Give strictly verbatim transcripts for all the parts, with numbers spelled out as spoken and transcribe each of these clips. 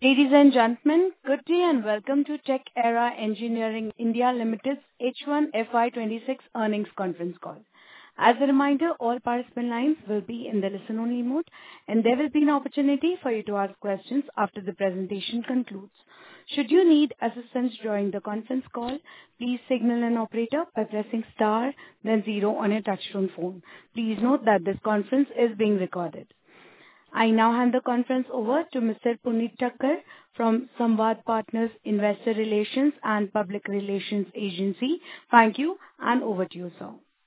Ladies and gentlemen, good day and welcome to Tech Era Engineering India Limited's H one F Y twenty-six earnings conference call. As a reminder, all participant lines will be in the listen-only mode, and there will be an opportunity for you to ask questions after the presentation concludes. Should you need assistance during the conference call, please signal an operator by pressing star, then zero on your touchtone phone. Please note that this conference is being recorded. I now hand the conference over to Mister Puneet Thakkar from Samvad Partners Investor Relations and Public Relations Agency. Thank you, and over to you, sir.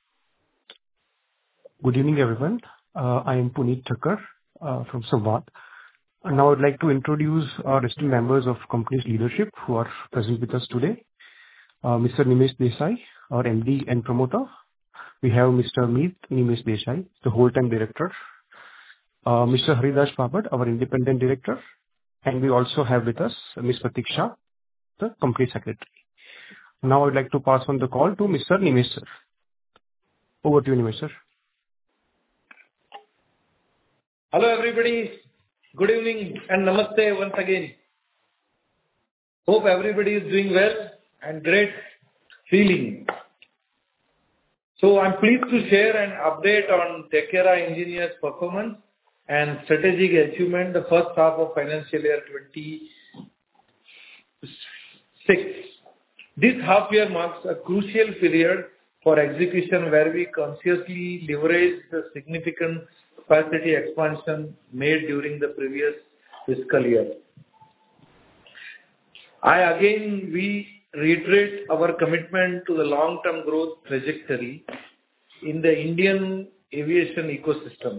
Good evening, everyone. Uh, I am Puneet Thakkar uh, from Samvad. And now I'd like to introduce our esteemed members of company's leadership who are present with us today. Uh, Mister Nimesh Desai, our M D and promoter. We have Mister Meet Nimesh Desai, the whole-time director. Uh, Mister Haridas Babad, our independent director. And we also have with us Miz Pratiksha, the company secretary. Now I'd like to pass on the call to Mister Nimesh sir. Over to you, Nimesh sir. Hello everybody, good evening and namaste once again. Hope everybody is doing well and great feeling. So I'm pleased to share an update on Tech Era Engineers' performance and strategic achievement the first half of financial year twenty-six. This half year marks a crucial period for execution where we consciously leverage the significant capacity expansion made during the previous fiscal year. I again, we reiterate our commitment to the long-term growth trajectory in the Indian aviation ecosystem.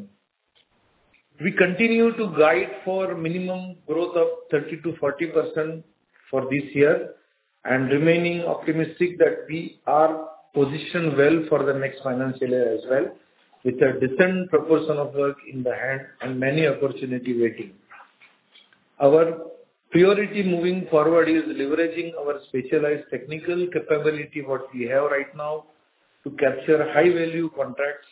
We continue to guide for minimum growth of thirty to forty percent for this year and remaining optimistic that we are positioned well for the next financial year as well, with a decent proportion of work in the hand and many opportunity waiting. Our priority moving forward is leveraging our specialized technical capability, what we have right now, to capture high value contracts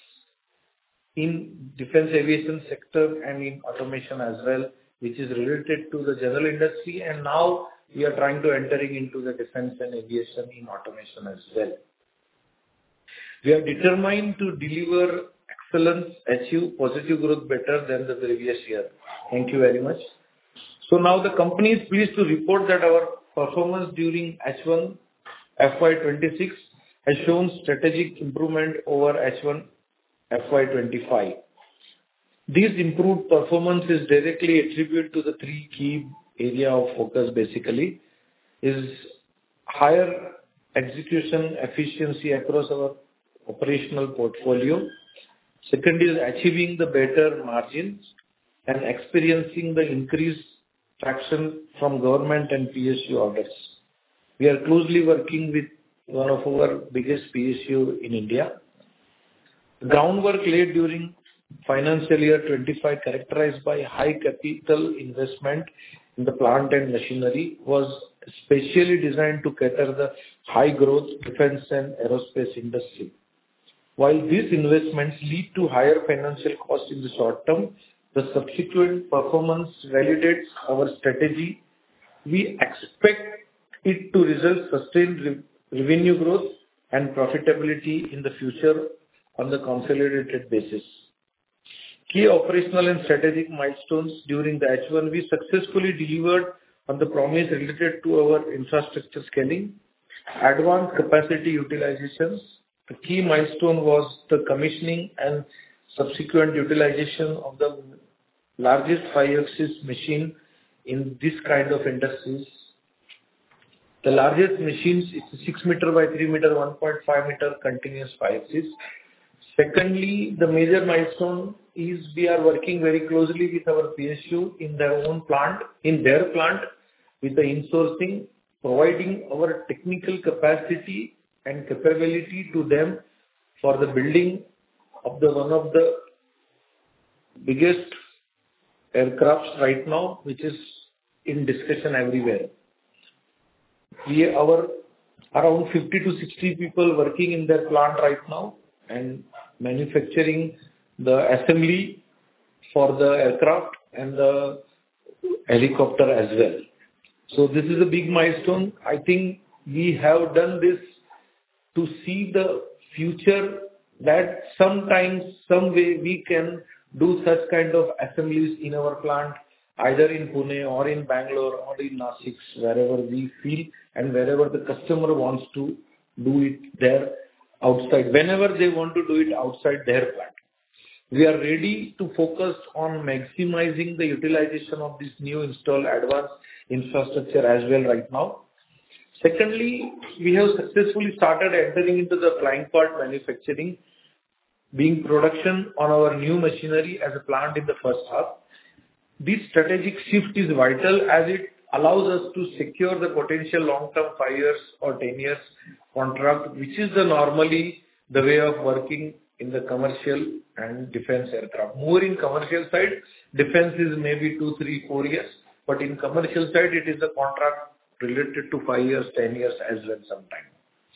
in defense aviation sector and in automation as well, which is related to the general industry, and now we are trying to entering into the defense and aviation in automation as well. We are determined to deliver excellence, achieve positive growth better than the previous year. Thank you very much. So now the company is pleased to report that our performance during H one F Y twenty-six has shown strategic improvement over H one F Y twenty-five. This improved performance is directly attributed to the three key area of focus basically, is higher execution efficiency across our operational portfolio. Second is achieving the better margins and experiencing the increased traction from government and P S U orders. We are closely working with one of our biggest P S U in India. The groundwork laid during financial year twenty-five, characterized by high capital investment in the plant and machinery, was specially designed to cater the high growth defense and aerospace industry. While these investments lead to higher financial costs in the short term, the subsequent performance validates our strategy. We expect it to result sustained re- revenue growth and profitability in the future on the consolidated basis. Key operational and strategic milestones during the H one, we successfully delivered on the promise related to our infrastructure scaling, advanced capacity utilizations. The key milestone was the commissioning and subsequent utilization of the largest five-axis machine in this kind of industries. The largest machines is six meter by three meter, one point five meter continuous five-axis. Secondly, the major milestone is we are working very closely with our P S U in their own plant, in their plant, with the insourcing, providing our technical capacity and capability to them for the building of the one of the biggest aircrafts right now, which is in discussion everywhere. We our around fifty to sixty people working in their plant right now and manufacturing the assembly for the aircraft and the helicopter as well. So this is a big milestone. I think we have done this to see the future, that sometimes, some way we can do such kind of assemblies in our plant, either in Pune or in Bangalore or in Nashik, wherever we feel and wherever the customer wants to do it there outside, whenever they want to do it outside their plant. We are ready to focus on maximizing the utilization of this new installed advanced infrastructure as well right now. Secondly, we have successfully started entering into the flying part manufacturing, being production on our new machinery as a plant in the first half. This strategic shift is vital as it allows us to secure the potential long-term five years or ten years contract, which is the normally the way of working in the commercial and defense aircraft. More in commercial side, defense is maybe two, three, four years, but in commercial side, it is a contract related to five years, ten years as well sometime.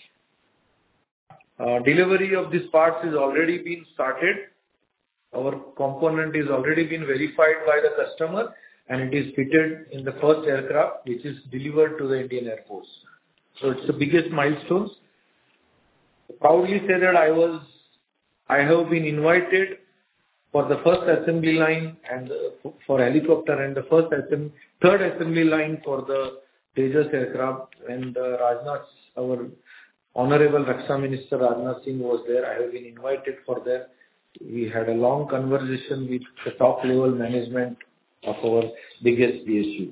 Uh, delivery of these parts is already been started. Our component is already been verified by the customer, and it is fitted in the first aircraft, which is delivered to the Indian Air Force. So it's the biggest milestones. I proudly say that I was, I have been invited for the first assembly line and uh, for helicopter, and the first assembly, third assembly line for the Tejas aircraft, and uh, Rajnath, our Honorable Raksha Minister Rajnath Singh was there. I have been invited for that. We had a long conversation with the top level management of our biggest P S U.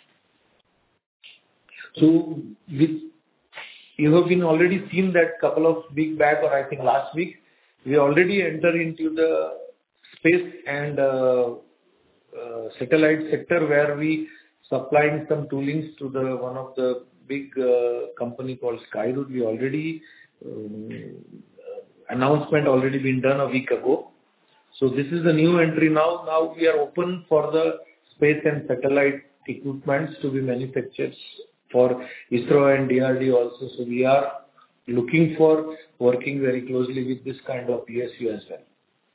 So with, you have been already seen that couple of weeks back, or I think last week, we already entered into the space and uh, uh, satellite sector, where we supplying some toolings to the one of the big uh, company called Skyroot. We already um, uh, announcement already been done a week ago. So this is the new entry now. Now we are open for the space and satellite equipments to be manufactured for ISRO and D R D O also. So we are looking for working very closely with this kind of P S U as well.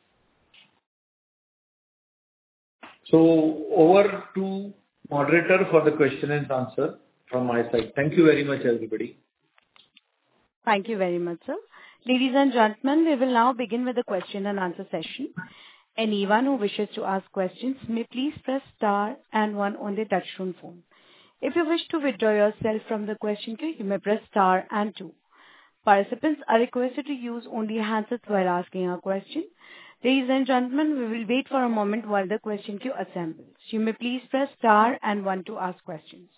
So over to moderator for the question and answer from my side. Thank you very much, everybody. Thank you very much, sir. Ladies and gentlemen, we will now begin with the question and answer session. Anyone who wishes to ask questions may please press star and one on their touchtone phone. If you wish to withdraw yourself from the question queue, you may press star and two. Participants are requested to use only handsets while asking a question. Ladies and gentlemen, we will wait for a moment while the question queue assembles. You may please press star and one to ask questions.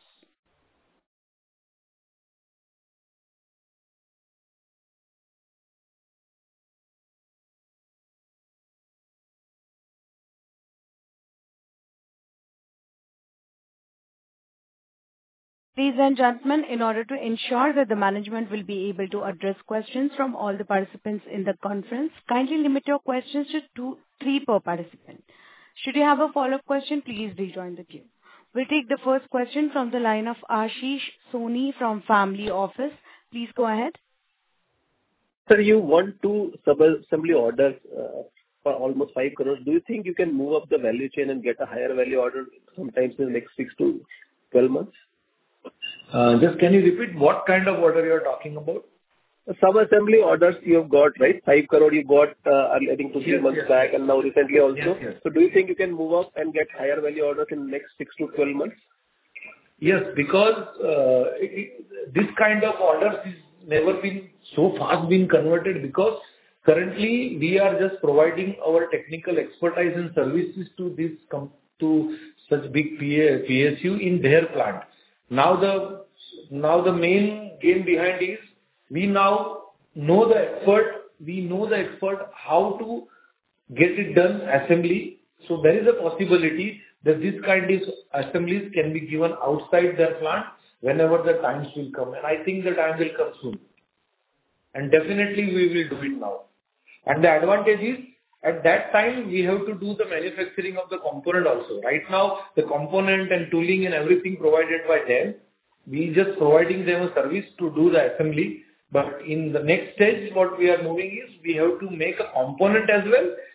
Ladies and gentlemen, in order to ensure that the management will be able to address questions from all the participants in the conference, kindly limit your questions to two, three per participant. Should you have a follow-up question, please rejoin the queue. We'll take the first question from the line of Ashish Soni from Family Office. Please go ahead. Sir, you want two sub-assembly orders uh, for almost five crores. Do you think you can move up the value chain and get a higher value order sometimes in the next six to twelve months? Uh, just can you repeat what kind of order you are talking about? Sub-assembly orders you have got, right? five crore you got, uh, I think two, three yes, months yes, back, yes. and now recently also. Yes, yes. So do you think you can move up and get higher value orders in the next six to twelve months? Yes, because uh, it, it, this kind of orders is never been so fast been converted, because currently we are just providing our technical expertise and services to this com- to such big P S U in their plant. Now the now the main game behind is we now know the expert, we know the expert how to get it done assembly. So there is a possibility that this kind of assemblies can be given outside their plant whenever the times will come. And I think the time will come soon. And definitely we will do it now. And the advantage is, at that time, we have to do the manufacturing of the component also. Right now, the component and tooling and everything provided by them, we just providing them a service to do the assembly. But in the next stage, what we are moving is, we have to make a component as well,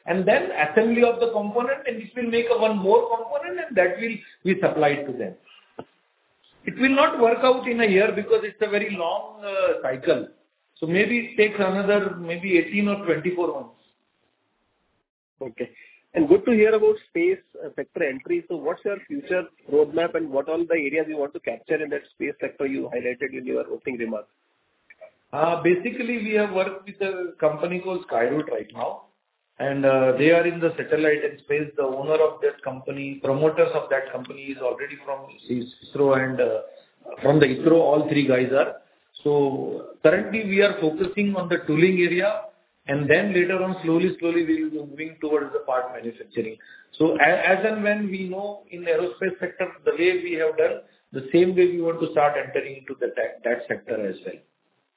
and then assembly of the component, and it will make a one more component, and that will be supplied to them. It will not work out in a year because it's a very long uh, cycle. So maybe it takes another maybe eighteen or twenty-four months. Okay. And good to hear about space uh, sector entry. So what's your future roadmap and what all the areas you want to capture in that space sector you highlighted in your opening remarks? Uh, basically, we have worked with a company called Skyroot right now, and uh, they are in the satellite and space. The owner of that company, promoters of that company is already from ISRO, and uh, from the ISRO, all three guys are. So currently, we are focusing on the tooling area, and then later on, slowly, slowly, we will be moving towards the part manufacturing. So as, as and when we know in the aerospace sector, the way we have done, the same way we want to start entering into the that, that sector as well.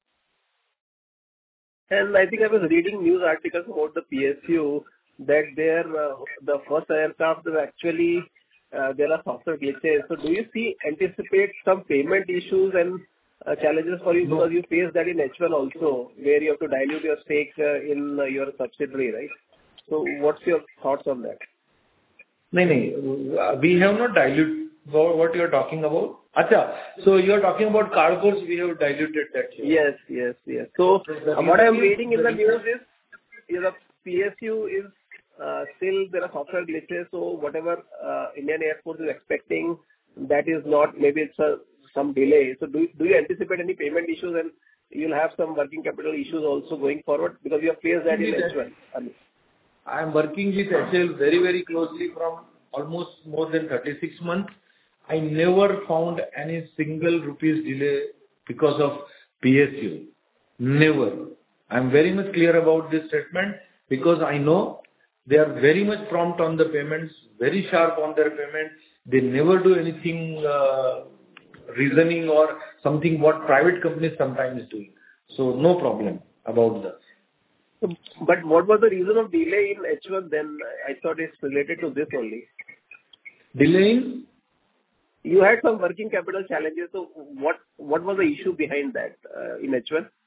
And I think I was reading news articles about the P S U that their uh, the first aircraft is actually uh, there are software glitches. So do you see anticipate some payment issues and uh, challenges for you, No. because you faced that in H one also, where you have to dilute your stake uh, in uh, your subsidiary, right? So what's your thoughts on that? No, no, we have not diluted what you are talking about. Acha, so you are talking about cargoes, we have diluted that here. Yes, yes, yes. So the uh, what I am reason is- reading in the the news reason- is, is the P S U is uh, still there are software glitches. So whatever uh, Indian Air Force is expecting, that is not, maybe it's a, some delay. So do do you anticipate any payment issues, and you'll have some working capital issues also going forward because you have faced that in H one? I mean, I am working with H A L very, very closely from almost more than thirty-six months. I never found any single rupees delay because of P S U. Never. I am very much clear about this statement because I know they are very much prompt on the payments, very sharp on their payments. They never do anything uh, reasoning or something what private companies sometimes do. So no problem about that. but what was the reason of delay in H one then? I thought it's related to this only. Delaying? You had some working capital challenges. So what what was the issue behind that uh, in H one?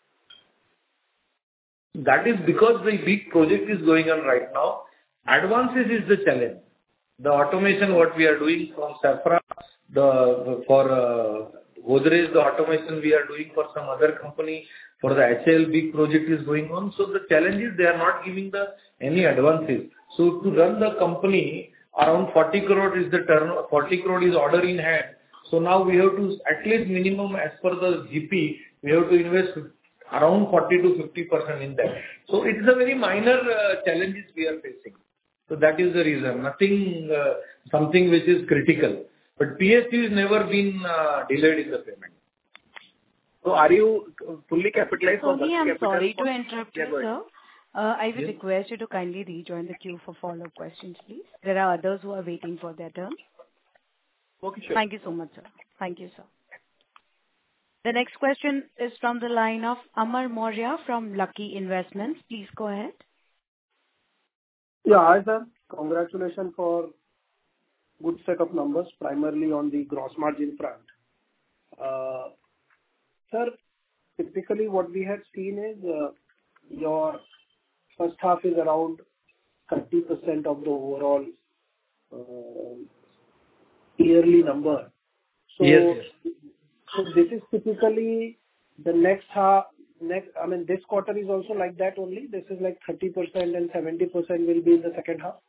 That is because the big project is going on right now. Advances is the challenge. The automation, what we are doing from Safra, the for uh, Godrej, the automation we are doing for some other company, for the H A L big project is going on. So the challenge is they are not giving the any advances. So to run the company, around forty crore is the turn, forty crore is order in hand. So now we have to, at least minimum as per the G P, we have to invest around forty to fifty percent in that. So it is a very minor uh, challenges we are facing. So that is the reason. Nothing, uh, something which is critical. But P S U has never been uh, delayed in the payment. So are you fully capitalized for Soni, working I'm capital? sorry to interrupt Yeah, you, go ahead. sir. Uh, I would Yes. request you to kindly rejoin the queue for follow-up questions, please. There are others who are waiting for their turn. Okay, sure. Thank you so much, sir. Thank you, sir. The next question is from the line of Amar Maurya from Lucky Investments. Please go ahead. Yeah, hi, sir. Congratulations for good set of numbers, primarily on the gross margin front. Uh, Sir, typically what we had seen is, uh, your first half is around thirty percent of the overall uh, yearly number. So, Yes, yes. so this is typically the next half, next, I mean, this quarter is also like that only. This is like thirty percent and seventy percent will be in the second half.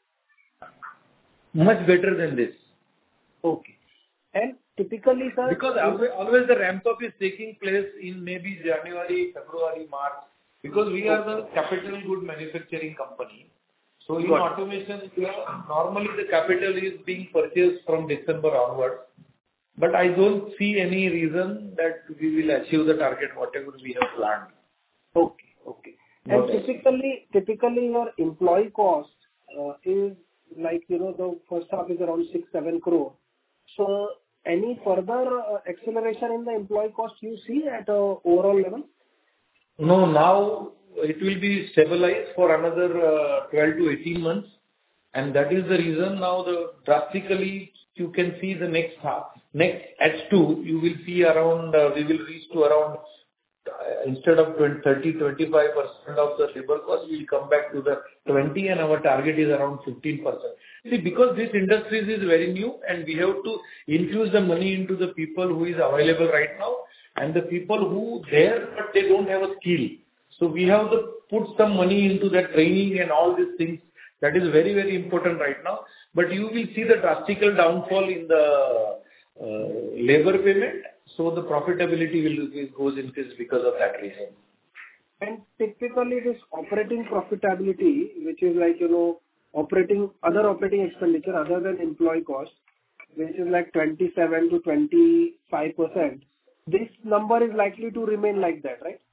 Much better than this. Okay. And typically, sir, Because always, always the ramp up is taking place in maybe January, February, March, because we are the capital good manufacturing company. So in Got it. automation, we are, normally the capital is being purchased from December onwards. But I don't see any reason that we will achieve the target, whatever we have planned. Okay. Okay. And Okay. typically, typically your employee cost uh, is like, you know, the first half is around six, seven crore. So any further uh, acceleration in the employee cost you see at a overall level? No, now it will be stabilized for another uh, twelve to eighteen months, and that is the reason now the drastically you can see the next half, next H two, you will see around, uh, we will reach to around uh, instead of thirty, twenty-five percent of the labor cost, we'll come back to the twenty, and our target is around fifteen percent. See, because this industry is very new, and we have to infuse the money into the people who is available right now, and the people who there, but they don't have a skill. So we have to put some money into that training and all these things. That is very, very important right now. But you will see the drastical downfall in the uh, labor payment, so the profitability will will goes increase because of that reason. And typically, this operating profitability, which is like, you know, operating, other operating expenditure other than employee cost, which is like twenty-seven to twenty-five percent, this number is likely to remain like that, right?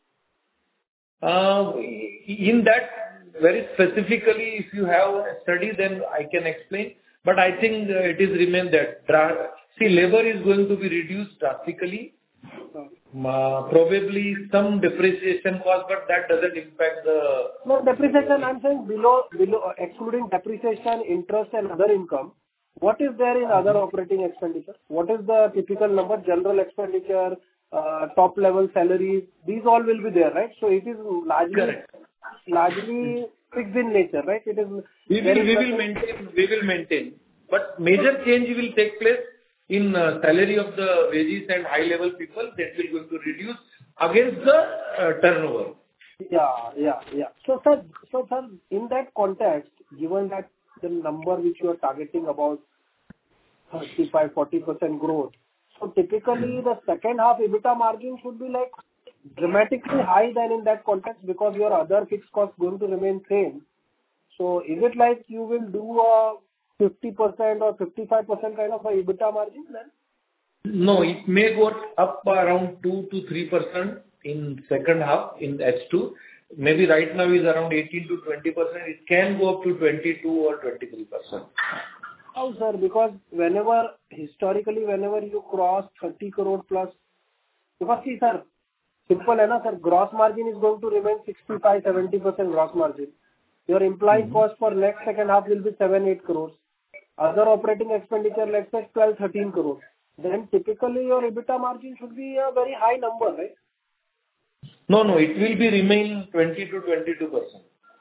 Uh, In that, very specifically, if you have a study, then I can explain. But I think uh, it is remain that. Dra- See, labor is going to be reduced drastically. Uh, Probably some depreciation cost, but that doesn't impact the... No, depreciation, I'm saying below, below, excluding depreciation, interest and other income, what is there in other operating expenditure? What is the typical number? General expenditure, uh, top level salaries, these all will be there, right? So it is largely, Correct. largely fixed in nature, right? It is. We will we will maintain. We will maintain. But major change will take place in uh, salary of the wages and high-level people. That will going to reduce against the uh, turnover. Yeah, yeah, yeah. So, sir, so, sir, in that context, given that the number which you are targeting about thirty-five to forty percent growth, so typically the second half EBITDA margin should be like dramatically high than in that context, because your other fixed costs going to remain same. So is it like you will do a fifty percent or fifty-five percent kind of a EBITDA margin then? No, it may go up around two to three percent in second half, in H two. Maybe right now is around eighteen to twenty percent. It can go up to twenty-two or twenty-three percent. How, sir? Because whenever, historically, whenever you cross thirty crore plus, because see, sir, simple hai na, sir, gross margin is going to remain sixty-five to seventy percent gross margin. Your employee cost for next second half will be seven to eight crores. Other operating expenditure, let's say twelve to thirteen crores. Then typically your EBITDA margin should be a very high number, right? No, no, it will be remain twenty to twenty-two percent.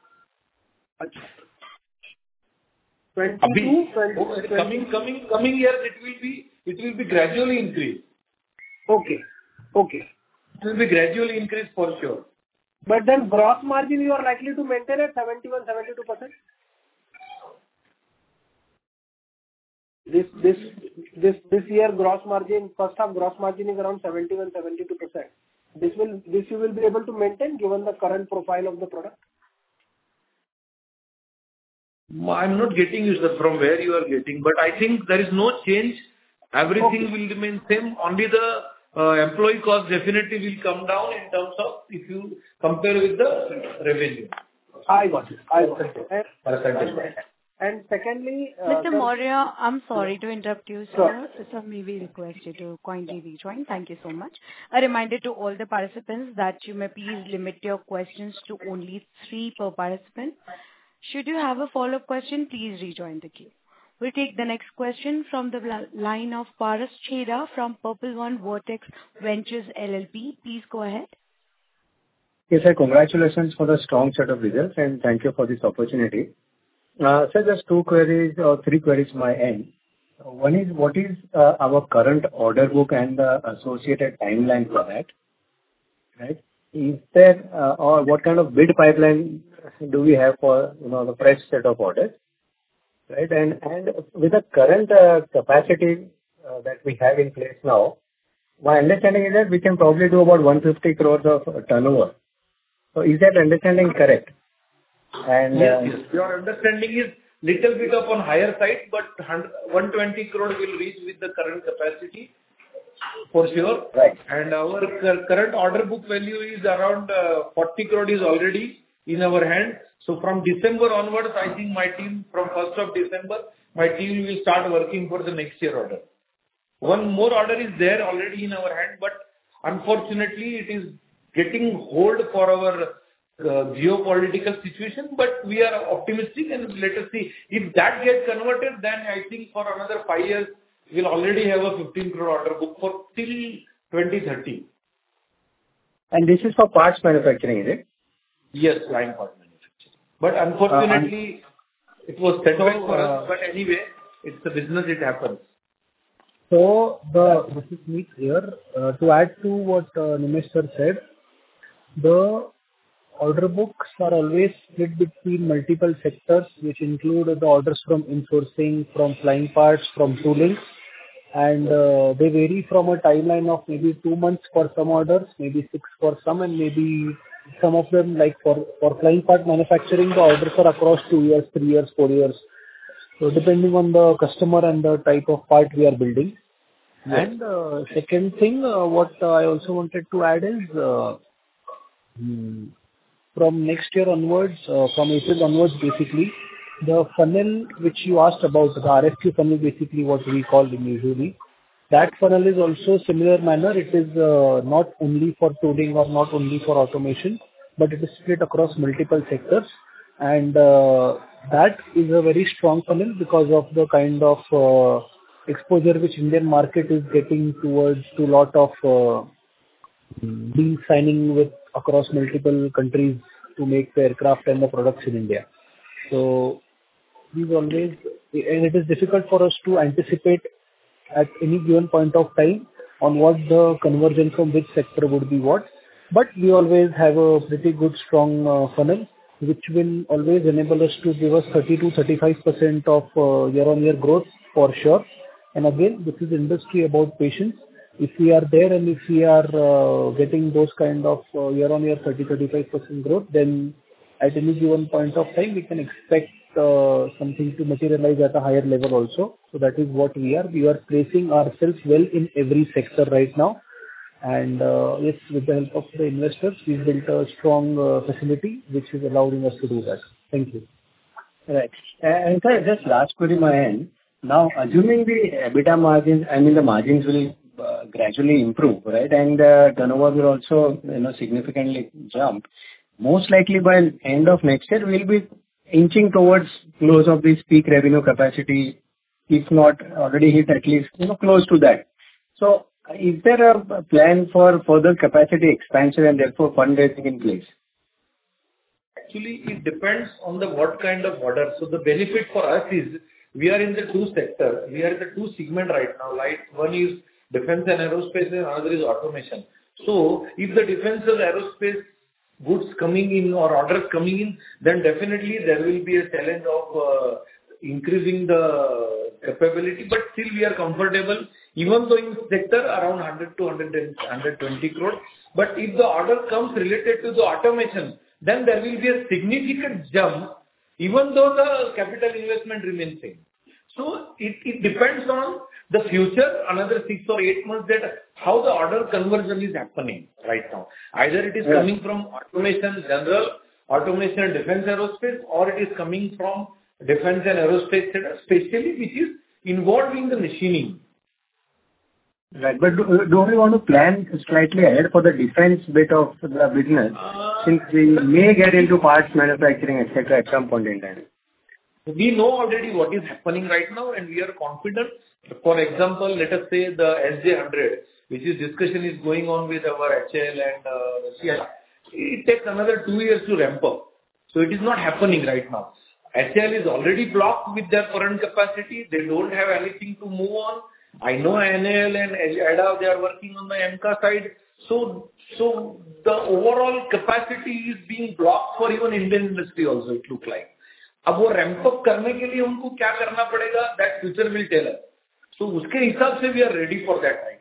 twenty-two, twenty, Oh, coming, coming, coming years, it will be, it will be gradually increase. Okay. Okay. It will be gradually increase for sure. But then gross margin you are likely to maintain at seventy-one to seventy-two percent? This, this, this, this year gross margin, first half gross margin is around seventy-one to seventy-two percent. This will, this you will be able to maintain given the current profile of the product? I'm not getting you, sir, from where you are getting, but I think there is no change. Everything Okay. will remain same. Only the uh, employee cost definitely will come down in terms of if you compare with the revenue. I got it. I got it. And, Percentage. and secondly, uh, Mister sir- Maurya, I'm sorry to interrupt you, Sure. sir. So may we request you to kindly rejoin. Thank you so much. A reminder to all the participants that you may please limit your questions to only three per participant. Should you have a follow-up question, please rejoin the queue. We'll take the next question from the li- line of Paras Chheda from Purple One Vortex Ventures L L P. Please go ahead. Yes, sir. Congratulations for the strong set of results, and thank you for this opportunity. Uh, Sir, just two queries or three queries my end. One is, what is uh, our current order book and the associated timeline for that? Right? Is there uh, or what kind of bid pipeline do we have for, you know, the fresh set of orders? Right? And and with the current uh, capacity uh, that we have in place now, my understanding is that we can probably do about one hundred fifty crores of uh, turnover. So is that understanding correct? And Yes, uh, yes. Your understanding is little bit of on higher side, but one hundred twenty crore will reach with the current capacity for sure. Right. And our cur- current order book value is around uh, forty crore is already in our hand. So from December onwards, I think my team, from first of December, my team will start working for the next year order. One more order is there already in our hand, but unfortunately, it is getting hold for our uh, geopolitical situation, but we are optimistic, and let us see. If that gets converted, then I think for another five years, we'll already have a fifteen crore order book for till twenty thirty. And this is for parts manufacturing, is it? Yes, line part manufacturing. But unfortunately, uh, it was setback so, for us. Uh, but anyway, it's the business, it happens. So, the, this is me here. Uh, to add to what uh, Nimesh sir said, the order books are always split between multiple sectors, which include the orders from insourcing, from flying parts, from tooling. And uh, they vary from a timeline of maybe two months for some orders, maybe six for some, and maybe some of them, like for, for flying part manufacturing, the orders are across two years, three years, four years. So depending on the customer and the type of part we are building. Yes. And uh, second thing, uh, what uh, I also wanted to add is, uh, hmm, from next year onwards, uh, from April onwards, basically, the funnel which you asked about, the R F Q funnel, basically what we call them usually, that funnel is also similar manner. It is uh, not only for tooling or not only for automation, but it is split across multiple sectors. And uh, that is a very strong funnel because of the kind of uh, exposure which Indian market is getting towards to lot of uh, deal signing with across multiple countries to make the aircraft and the products in India. So these always, and it is difficult for us to anticipate at any given point of time on what the conversion from which sector would be what. But we always have a pretty good strong uh, funnel, which will always enable us to give us thirty to thirty-five percent of uh, year-on-year growth for sure. And again, this is industry about patience. If we are there and if we are uh, getting those kind of uh, year-on-year thirty to thirty-five percent growth, then at any given point of time, we can expect uh, something to materialize at a higher level also. So that is what we are. We are placing ourselves well in every sector right now. And uh, yes, with the help of the investors, we built a strong uh, facility which is allowing us to do that. Thank you. Right. And sir, just last query my end. Now, assuming the EBITDA margins, I mean the margins will uh, gradually improve, right? And uh, turnover will also, you know, significantly jump. Most likely by end of next year, we'll be inching towards close of this peak revenue capacity, if not already hit at least, you know, close to that. So, is there a plan for further capacity expansion and therefore fundraising in place? Actually, it depends on the what kind of order. So the benefit for us is we are in the two sector. We are in the two segment right now. Like one is defense and aerospace and another is automation. So if the defense and aerospace goods coming in or orders coming in, then definitely there will be a challenge of uh, increasing the capability, but still we are comfortable, even though in sector around one hundred to one hundred twenty crores. But if the order comes related to the automation, then there will be a significant jump, even though the capital investment remains same. So it, it depends on the future, another six or eight months, that how the order conversion is happening right now. Either it is coming from automation general, automation defense aerospace, or it is coming from defense and aerospace sector, especially which is involved in the machining. Right. But do, do we want to plan slightly ahead for the defense bit of the business, uh, since we may get into parts manufacturing, et cetera at some point in time? We know already what is happening right now, and we are confident. For example, let us say the S J one hundred, which is discussion is going on with our H A L and uh, Russia. It takes another two years to ramp up. So it is not happening right now. H A L is already blocked with their current capacity. They don't have anything to move on. I know N A L and A D A, they are working on the M C A side. So, so the overall capacity is being blocked for even Indian industry also, it look like. अब वो ramp up करने के लिए उनको क्या करना पड़ेगा, that future will tell us. So उसके हिसाब से we are ready for that right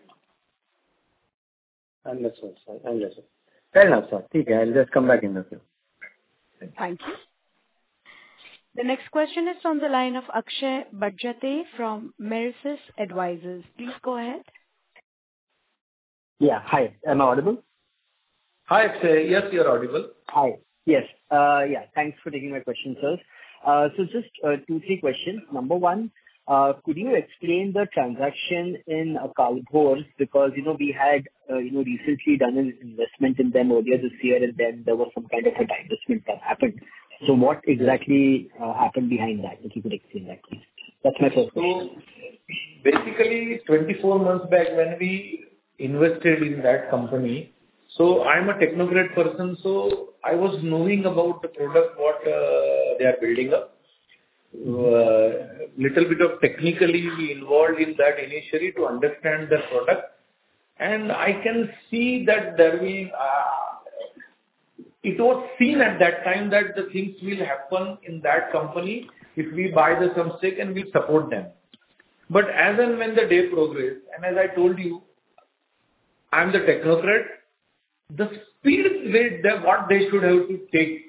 now. Understood, sir. Understood. Fair enough, sir. ठीक है. I'll just come back in the queue. Thank you. The next question is from the line of Akshay Bajjate from Merisis Advisors. Please go ahead. Yeah. Hi. Am I audible? Hi, Akshay. Yes, you are audible. Hi. Yes. Uh, yeah. Thanks for taking my question, sir. Uh, so just uh, two, three questions. Number one, uh, could you explain the transaction in uh, Kalbhor? Because, you know, we had, uh, you know, recently done an investment in them earlier this year, and then there was some kind of a divestment that happened. So what exactly uh, happened behind that? If you could explain that, please. That's my first question. So basically, twenty-four months back when we invested in that company, So I'm a technocrat person, so I was knowing about the product, what uh, they are building up. Uh, little bit of technically involved in that initially to understand the product. And I can see that there will, uh, it was seen at that time that the things will happen in that company if we buy the some stake and we support them. But as and when the day progressed, and as I told you, I'm the technocrat, the speed with them, what they should have to take,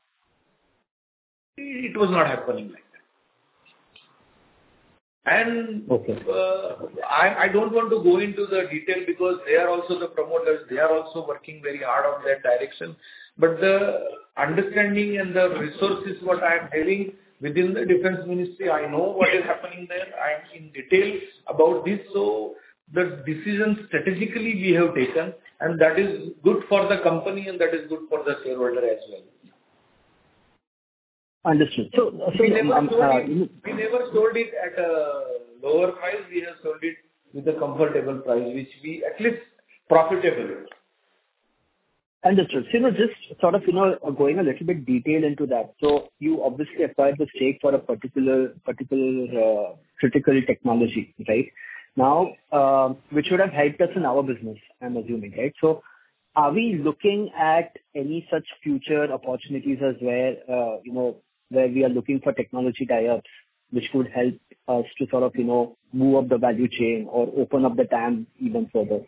it was not happening like that. And Okay. uh, I, I don't want to go into the detail because they are also the promoters, they are also working very hard on that direction. But the understanding and the resources what I am having within the Defense Ministry, I know what is happening there. I am in detail about this. So the decision strategically we have taken, and that is good for the company and that is good for the shareholder as well. Understood. So, so We never um, sold uh, it, we never sold it at a lower price. We have sold it with a comfortable price, which we at least profitable. Understood. So, you know, just sort of, you know, going a little bit detailed into that. So you obviously acquired the stake for a particular, particular, uh, critical technology, right? Now, uh, which would have helped us in our business, I'm assuming, right? So are we looking at any such future opportunities as where, uh, you know, where we are looking for technology tie-ups, which could help us to sort of, you know, move up the value chain or open up the T A M even further?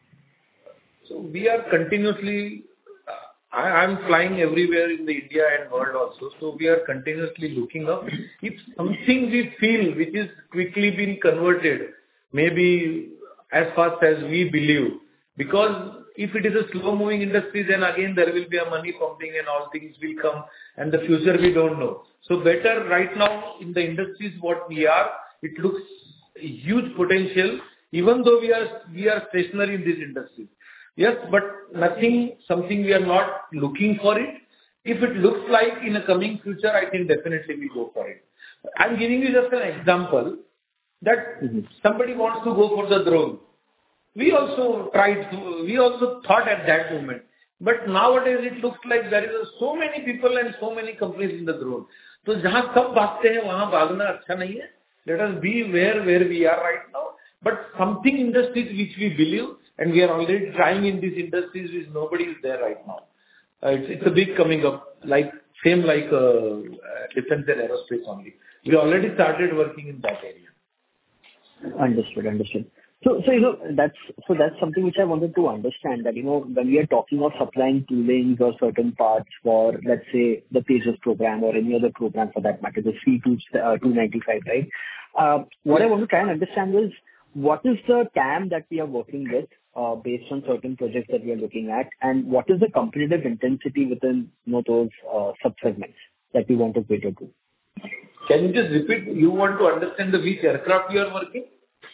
So we are continuously, I, I'm flying everywhere in the India and world also. So we are continuously looking up. If something we feel which is quickly being converted, maybe as fast as we believe, because if it is a slow moving industry, then again there will be a money pumping and all things will come and the future we don't know. So better right now in the industries what we are, it looks a huge potential, even though we are, we are stationary in these industries. Yes, but nothing, something we are not looking for it. If it looks like in a coming future, I think definitely we go for it. I'm giving you just an example that Mm-hmm. somebody wants to go for the drone. We also tried to, we also thought at that moment. But nowadays it looks like there is so many people and so many companies in the drone. So जहाँ सब भागते हैं वहाँ भागना अच्छा नहीं है. Let us be where where we are right now. But something industries which we believe and we are already trying in these industries which nobody is there right now. Uh, it's, it's a big coming up, like same like uh, uh, defense and aerospace only. We already started working in that area. Understood. Understood. So, so you know, that's so that's something which I wanted to understand, that, you know, when we are talking of supplying toolings or certain parts for, let's say, the Tejas program or any other program for that matter, the C two ninety-five, right? Uh, What I want to try and understand is, what is the T A M that we are working with, uh, based on certain projects that we are looking at, and what is the competitive intensity within, you know, those uh, sub-segments that we want to cater to? Can you just repeat? You want to understand the which aircraft you are working?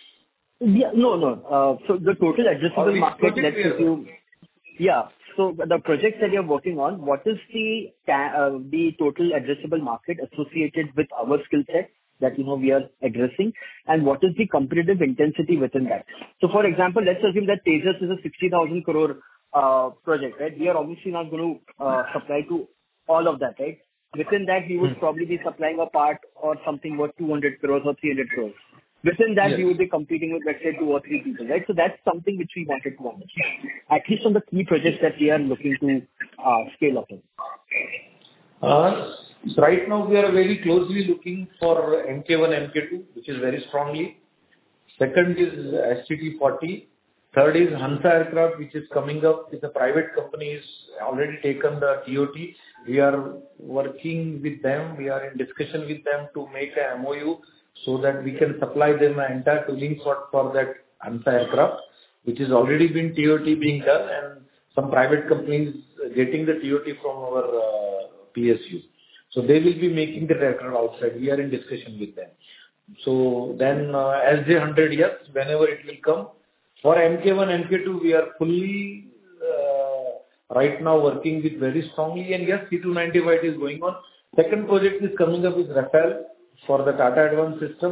Yeah. No, no. Uh, So the total Or addressable which market, project let's we are assume. Yeah. So the projects that you're working on, what is the ta- uh, the total addressable market associated with our skill set that, you know, we are addressing, and what is the competitive intensity within that? So for example, let's assume that Tejas is a sixty thousand crore uh, project, right? We are obviously not going to uh, supply to all of that, right? Within that, we would probably be supplying a part or something worth two hundred crores or three hundred crores. Within that, Yes. we would be competing with, let's say, two or three people, right? So that's something which we wanted to understand, at least on the key projects that we are looking to uh, scale up in. Uh, so Right now we are very closely looking for M K one, M K two, which is very strongly. Second is S T T forty. Third is Hansa aircraft, which is coming up with the private companies, already taken the T O T. We are working with them. We are in discussion with them to make a M O U so that we can supply them an entire tooling sort for that Hansa aircraft, which is already been T O T being done, and some private companies getting the T O T from our uh, P S U. So they will be making the aircraft outside. We are in discussion with them. So then, uh, S J one hundred, yes, whenever it will come. For M K one, M K two, we are fully uh, right now working with very strongly, and yes, C two ninety-five is going on. Second project is coming up with Rafale for the Tata Advanced System.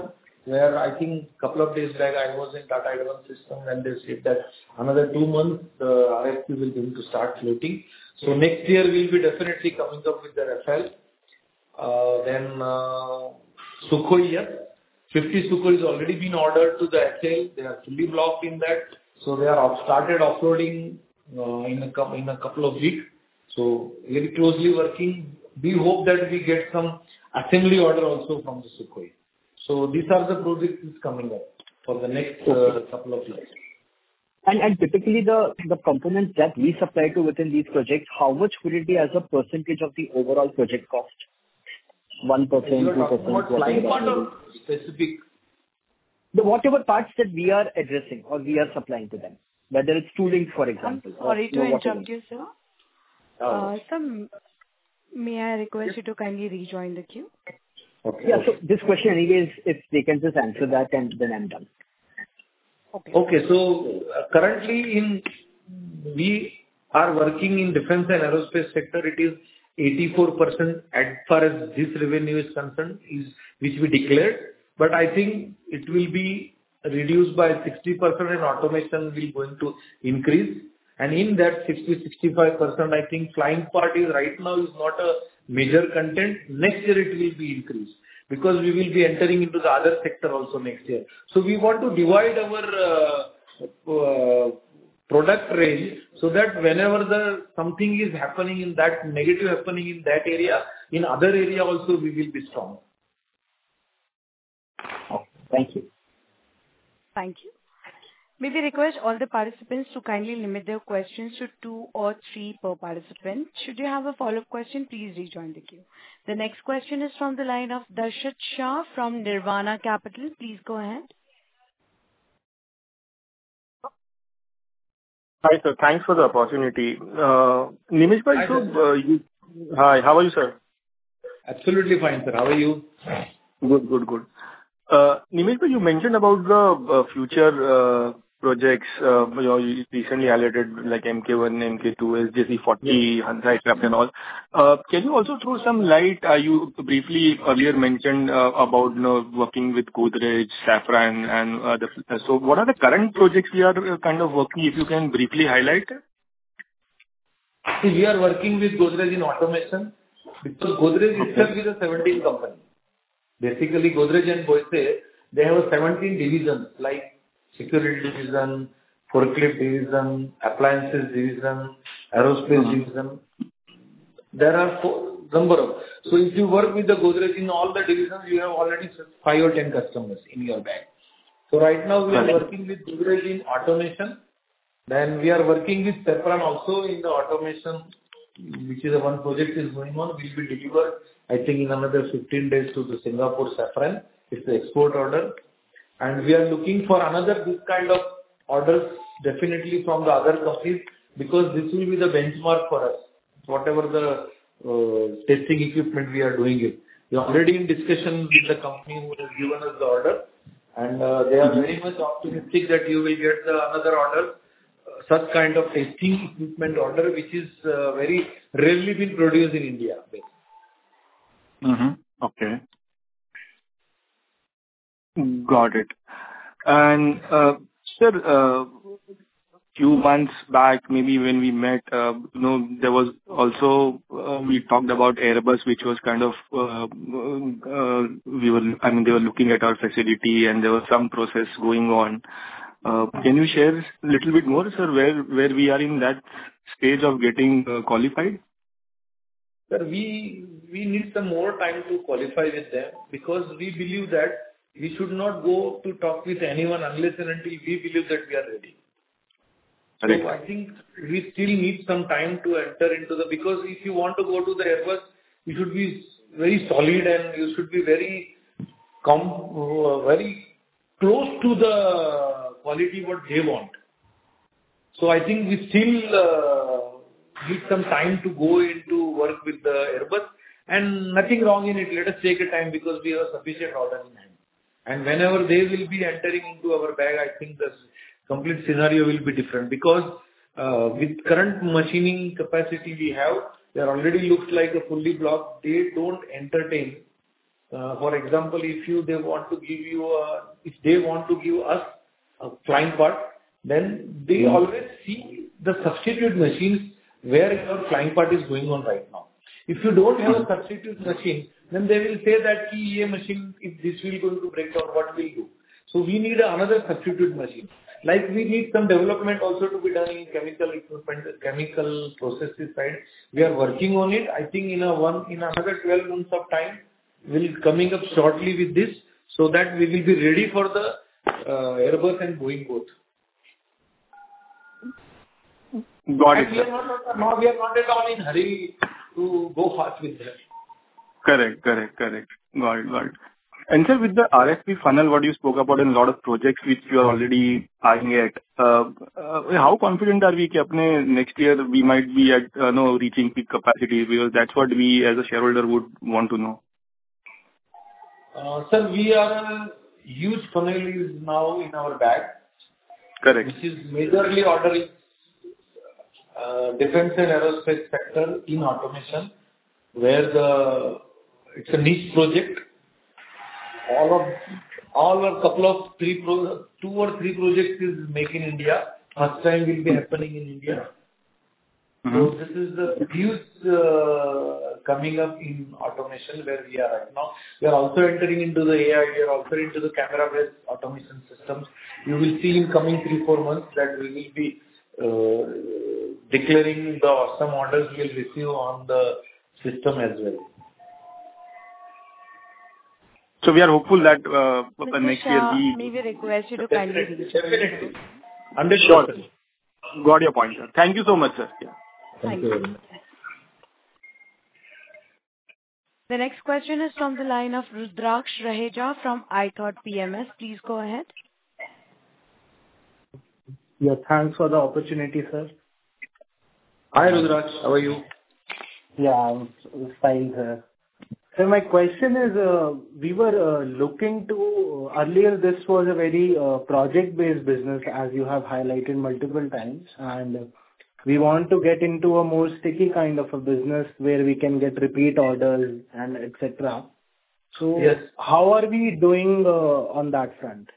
where I think a couple of days back I was in Tata Advanced Systems and they said that another two months the R F P will going to start floating. So next year we'll be definitely coming up with the Rafale. Uh, then uh, Sukhoi, yes. fifty Sukhoi has already been ordered to the H A L. They are fully blocked in that. So they are off, started offloading uh, in, a, cou- in a couple of weeks. So very closely working. We hope that we get some assembly order also from the Sukhoi. So these are the projects that's coming up for the next uh, couple of years. And and typically the the components that we supply to within these projects, how much would it be as a percentage of the overall project cost? one percent, You are two talking percent, about flying part or specific? The whatever parts that we are addressing or we are supplying to them, whether it's tooling, for I'm example. sorry or, to you know, whatever. interrupt you, sir. Oh. Uh, Sir, may I request you to kindly rejoin the queue? Okay. Yeah, so this question anyways, if they can just answer that and then I'm done. Okay. Okay. So uh, currently in we are working in defense and aerospace sector. It is eighty-four percent as far as this revenue is concerned, is which we declared. But I think it will be reduced by sixty percent and automation will going to increase. And in that sixty to sixty-five percent, I think flying part is right now is not a major content. Next year it will be increased because we will be entering into the other sector also next year. So we want to divide our uh, uh, product range so that whenever the something is happening in that negative happening in that area, in other area also we will be strong. Okay, thank you. Thank you. May we request all the participants to kindly limit their questions to two or three per participant. Should you have a follow-up question, please rejoin the queue. The next question is from the line of Darshit Shah from Nirvana Capital. Please go ahead. Hi, sir. Thanks for the opportunity. Uh, Nimish bhai, Hi, so, sir. uh, you... Hi, how are you, sir? Absolutely fine, sir. How are you? Good, good, good. Uh, Nimish bhai, you mentioned about the uh, future uh, projects, uh, you know, you recently highlighted like M K one, M K two, S J C forty, Hansa Aircraft and all. Uh, Can you also throw some light, uh, you briefly earlier mentioned uh, about, you know, working with Godrej, Safran and uh, the... So what are the current projects we are uh, kind of working, if you can briefly highlight? See, we are working with Godrej in automation because Godrej itself is a seventeen company. Basically, Godrej and Boise, they have a seventeen divisions like security division, forklift division, appliances division, aerospace Mm-hmm. division. There are four number of. So if you work with the Godrej in all the divisions, you have already five or ten customers in your bag. So right now we are Correct. working with Godrej in automation. Then we are working with Safran also in the automation, which is a one project is going on, will be delivered, I think, in another fifteen days to the Singapore Safran. It's the export order. And we are looking for another this kind of orders definitely from the other companies because this will be the benchmark for us. Whatever the uh, testing equipment we are doing it. We are already in discussion with the company who has given us the order. And uh, they are very much optimistic that you will get the another order, uh, such kind of testing equipment order, which is uh, very rarely been produced in India. Mm-hmm. Okay. Got it. And, uh, sir, uh, few months back, maybe when we met, uh, you know, there was also, uh, we talked about Airbus, which was kind of, uh, uh, we were, I mean, they were looking at our facility and there was some process going on. Uh, Can you share a little bit more, sir, where, where we are in that stage of getting uh, qualified? Sir, we we need some more time to qualify with them because we believe that we should not go to talk with anyone unless and until we believe that we are ready. Correct. So I think we still need some time to enter into the... Because if you want to go to the Airbus, you should be very solid and you should be very com uh, very close to the quality what they want. So I think we still uh, need some time to go into work with the Airbus, and nothing wrong in it. Let us take a time because we have sufficient order in hand. And whenever they will be entering into our bag, I think the complete scenario will be different because uh, with current machining capacity we have, they already looks like a fully blocked. They don't entertain Uh, For example, if you they want to give you a, if they want to give us a flying part, then they Mm. always see the substitute machines where your flying part is going on right now. If you don't have a substitute machine, then they will say that ki ye machine, if this will going to break down, what will do? So we need another substitute machine. Like we need some development also to be done in chemical equipment, chemical processes side. We are working on it. I think in a one, in another twelve months of time, we'll coming up shortly with this, so that we will be ready for the uh, Airbus and Boeing both. Got it, And we are sir. not, now we are not at all in hurry to go fast with that. Correct, correct, correct. Got it, got it. And sir, with the R F P funnel, what you spoke about in a lot of projects which you are already eyeing at, uh, uh, how confident are we that apne next year we might be at, uh, no, reaching peak capacity? Because that's what we as a shareholder would want to know. Uh, Sir, we are a huge funnel is now in our bag, Correct. which is majorly ordering uh, defense and aerospace sector in automation, where the it's a niche project. All of all a couple of three pro, two or three projects is Make in India. First time will be happening in India. Mm-hmm. So this is the huge uh, coming up in automation where we are right now. We are also entering into the A I. We are also into the camera-based automation systems. You will see in coming three four months that we will be uh, declaring the awesome orders we will receive on the system as well. So we are hopeful that uh, Mister next Shah, year may we request you to kindly reach. Definitely. Hundred Sure. percent. we got your point, sir. Thank you so much, sir. Yeah. Thank you. The next question is from the line of Rudraksh Raheja from iThought P M S. Please go ahead. Yeah, thanks for the opportunity, sir. Hi Rudraksh, how are you? Yeah, I'm fine, sir. So my question is, uh, we were uh, looking to, earlier this was a very uh, project-based business, as you have highlighted multiple times, and we want to get into a more sticky kind of a business where we can get repeat orders and et cetera. So Yes. how are we doing uh, on that front?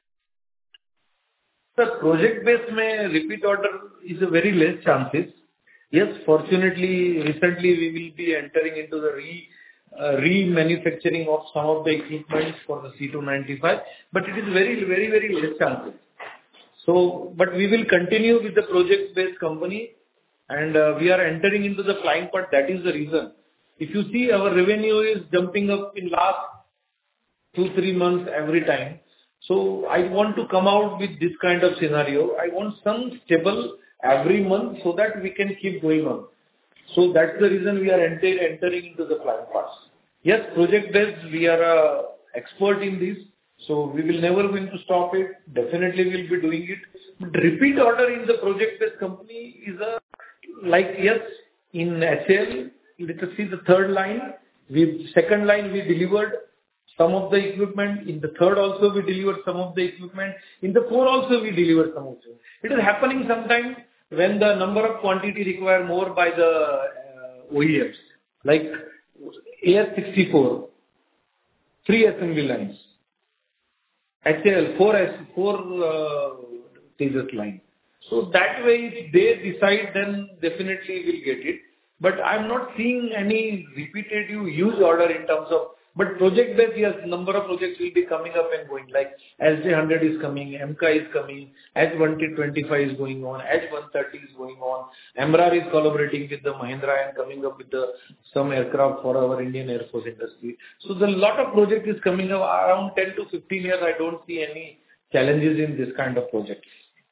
Sir, project-based may repeat order is a very less chances. Yes, fortunately, recently we will be entering into the re uh, remanufacturing of some of the equipment for the C two ninety-five, but it is very, very, very less chances. So, but we will continue with the project-based company, and uh, we are entering into the flying part. That is the reason. If you see, our revenue is jumping up in last two, three months every time. So I want to come out with this kind of scenario. I want some stable every month so that we can keep going on. So that's the reason we are enter- entering into the flying parts. Yes, project-based, we are uh, expert in this, so we will never going to stop it. Definitely we'll be doing it. But repeat order in the project-based company is a, like, yes, in H A L, let us see the third line. We second line, we delivered some of the equipment. In the third also, we delivered some of the equipment. In the four also, we delivered some of it. It is happening sometimes when the number of quantity required more by the uh, O E Ms, like A S sixty-four, three assembly lines, H A L, four, S, four uh, Tejas line. So that way, if they decide, then definitely we'll get it. But I'm not seeing any repetitive huge order in terms of, but project-based, yes, number of projects will be coming up and going, like S J one hundred is coming, M C A is coming, H one twenty-five is going on, H one thirty is going on, M R A R is collaborating with the Mahindra and coming up with the some aircraft for our Indian Air Force industry. So the lot of project is coming up around ten to fifteen years. I don't see any challenges in this kind of projects.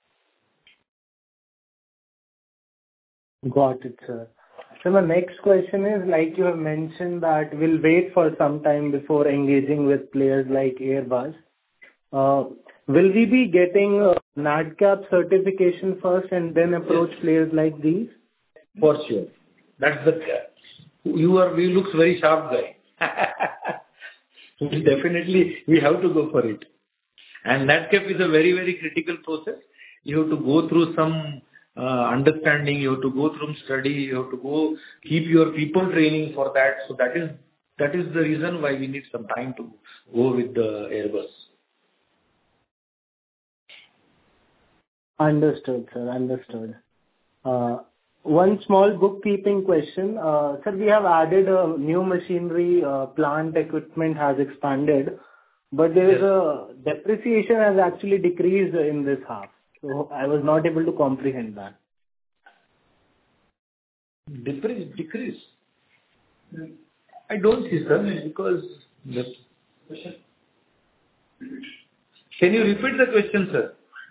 Got it, sir. So my next question is, like you have mentioned, that we'll wait for some time before engaging with players like Airbus. Uh, will we be getting a NADCAP certification first and then approach Yes. players like these? For sure. That's the, you are, you looks very sharp guy. Definitely, we have to go for it. And NADCAP is a very, very critical process. You have to go through some uh, understanding, you have to go through study, you have to go keep your people training for that. So that is That is the reason why we need some time to go with the Airbus. Understood, sir. Understood. Uh, One small bookkeeping question. Uh, Sir, we have added a new machinery, uh, plant equipment has expanded, but there is Yes. a depreciation has actually decreased in this half. So I was not able to comprehend that. Decrease, decrease. I don't see, sir, because the question. Can you repeat the question, sir?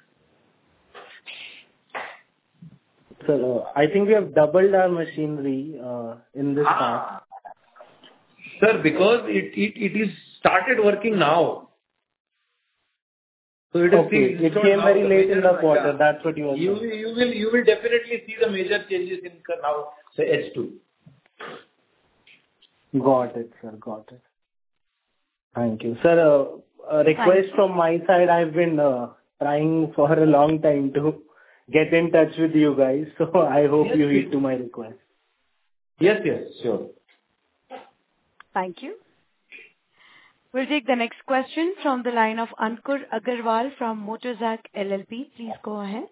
Sir, uh, I think we have doubled our machinery uh, in this half. Ah, Sir, because it it it is started working now. So it is Okay. still It installed came now. very The late in major, the quarter. yeah. That's what you were You saying. will you will you will definitely see the major changes in c- now, say H two. Got it, sir. Got it. Thank you. Sir, uh, a request from my side. I've been uh, trying for a long time to get in touch with you guys, so I hope Yes, you heed please. to my request. Yes, yes, sure. Thank you. We'll take the next question from the line of Ankur Agarwal from Motorzack L L P. Please go ahead.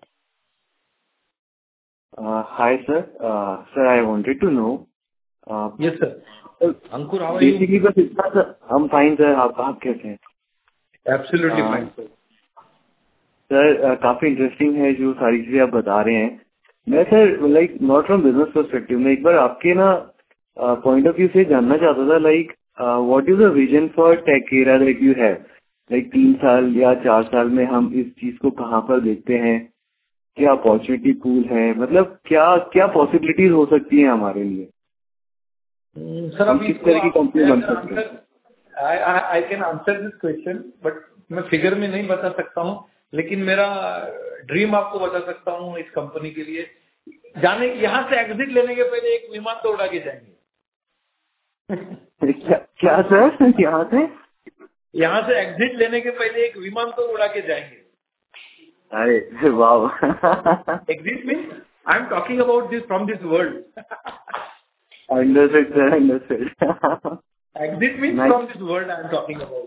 Uh, Hi, sir. Uh, Sir, I wanted to know, uh, Yes, sir. sir, Ankur, how are you? basically बस इतना sir हम fine sir आप आप कैसे हैं Absolutely हाँ, fine, sir. Sir uh, काफी interesting है जो सारी चीजें आप बता रहे हैं मैं sir like not from business perspective मैं एक बार आपके ना पॉइंट ऑफ व्यू से जानना चाहता था like what is the vision for टेकेरा दैट यू हैव लाइक तीन साल या चार साल में हम इस चीज को कहाँ पर देखते हैं क्या अपॉर्चुनिटी पूल है मतलब क्या क्या पॉसिबिलिटीज हो सकती हैं हमारे लिए हम्म, सर हम अभी किस इसको तरह की आप कंपनी मैं बन अगर सकते हैं answer I I can answer this question but मैं फिगर में नहीं बता सकता हूँ लेकिन मेरा ड्रीम आपको बता सकता हूँ इस कंपनी के लिए जाने यहाँ से एग्जिट लेने के पहले एक विमान तो उड़ा के जाएंगे क्या क्या सर यहाँ से यहाँ से एग्जिट लेने के पहले एक विमान तो उड़ा के जाएंगे अरे वाह exit mean I am talking about this from this world understood sir understood exit mean from this world I am talking about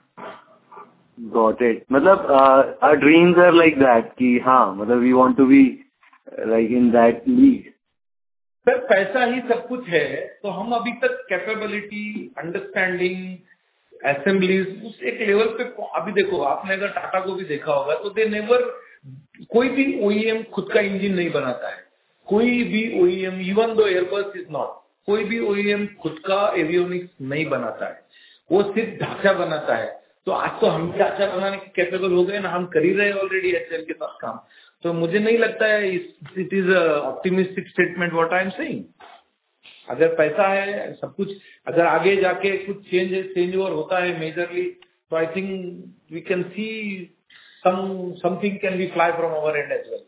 got it मतलब our dreams are like that कि हाँ मतलब we want to be like in that league sir पैसा ही सब कुछ है तो हम अभी तक कैपेबिलिटी अंडरस्टैंडिंग असेंबलीज उस एक लेवल पे अभी देखो आपने अगर टाटा को भी देखा होगा तो दे नेवर कोई भी ओईएम खुद का इंजन नहीं बनाता है कोई भी OEM even though Airbus is not कोई भी ओईएम खुद का एवियोनिक्स नहीं बनाता है वो सिर्फ ढांचा बनाता है तो आज तो हम ढांचा बनाने के कैपेबल हो गए ना हम कर ही रहे ऑलरेडी एचएल के साथ काम तो मुझे नहीं लगता है it is optimistic statement what I am saying अगर पैसा है सब कुछ अगर आगे जाके कुछ चेंज चेंज ओवर होता है मेजरली तो I think we can see some something can be fly from our end as well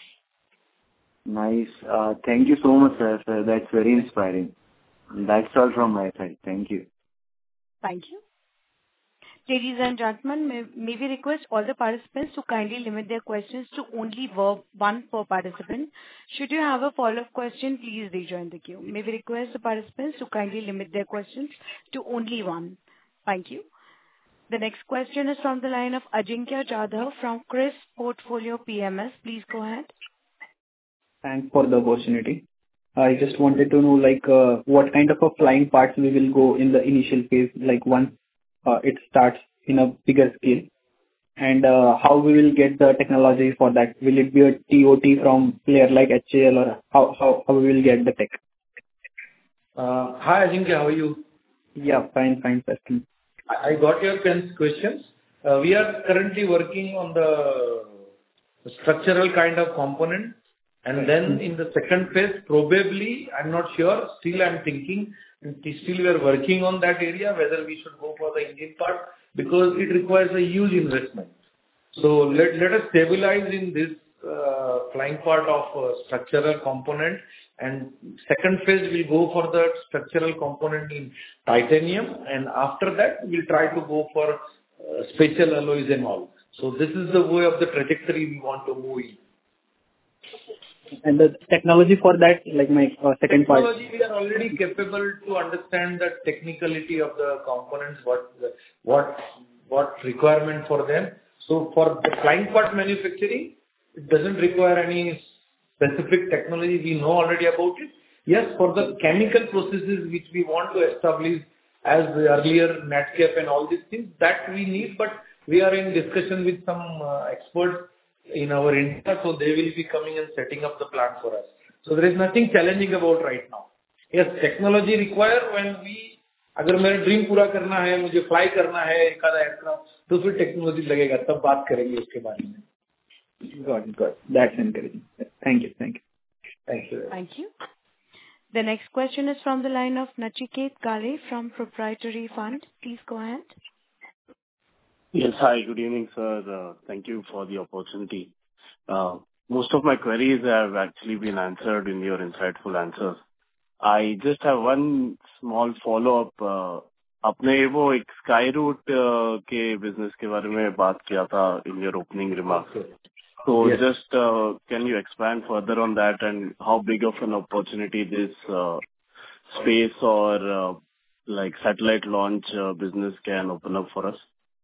nice thank you so much sir sir that's very inspiring that's all from my side thank you Thank you. Ladies and gentlemen, may, may we request all the participants to kindly limit their questions to only one per participant. Should you have a follow-up question, please rejoin the queue. May we request the participants to kindly limit their questions to only one. Thank you. The next question is from the line of Ajinkya Jadhav from Chris Portfolio P M S. Please go ahead. Thanks for the opportunity. I just wanted to know, like, uh, what kind of a flying parts we will go in the initial phase, like once uh, it starts in a bigger scale, and uh, how we will get the technology for that. Will it be a T O T from player like H A L, or how how how we will get the tech? Uh, hi Ajinkya, how are you? Yeah, fine, fine, Preston. I I got your questions. Uh, we are currently working on the structural kind of component. And then in the second phase, probably, I'm not sure, still I'm thinking, and still we are working on that area, whether we should go for the engine part, because it requires a huge investment. So let, let us stabilize in this uh, flying part of uh, structural component, and second phase we'll go for the structural component in titanium, and after that we'll try to go for uh, special alloys and all. So this is the way of the trajectory we want to move in. And the technology for that, like my uh, second part. Technology, we are already capable to understand the technicality of the components, what the, what what requirement for them. So for the flying part manufacturing, it doesn't require any specific technology. We know already about it. Yes, for the chemical processes which we want to establish as earlier NatCap and all these things, that we need, but we are in discussion with some uh, experts in our India, so they will be coming and setting up the plant for us. So there is nothing challenging about right now. Yes, technology require when we, अगर मेरा dream पूरा करना है, मुझे fly करना है एक आधा एयरक्राफ्ट, तो फिर टेक्नोलॉजी लगेगा, तब बात करेंगे उसके बारे में. Got it, got it. That's encouraging. Thank you, thank you. Thank you. Thank you. The next question is from the line of Nachiket Kale from Proprietary Fund. Please go ahead. Yes, hi, good evening, sir. Uh, thank you for the opportunity. Uh, most of my queries have actually been answered in your insightful answers. I just have one small follow-up. Uh, आपने वो एक Skyroot uh, के business के बारे में बात किया था in your opening remarks. So yes. just uh, can you expand further on that and how big of an opportunity this uh, space or uh, like satellite launch uh, business can open up for us?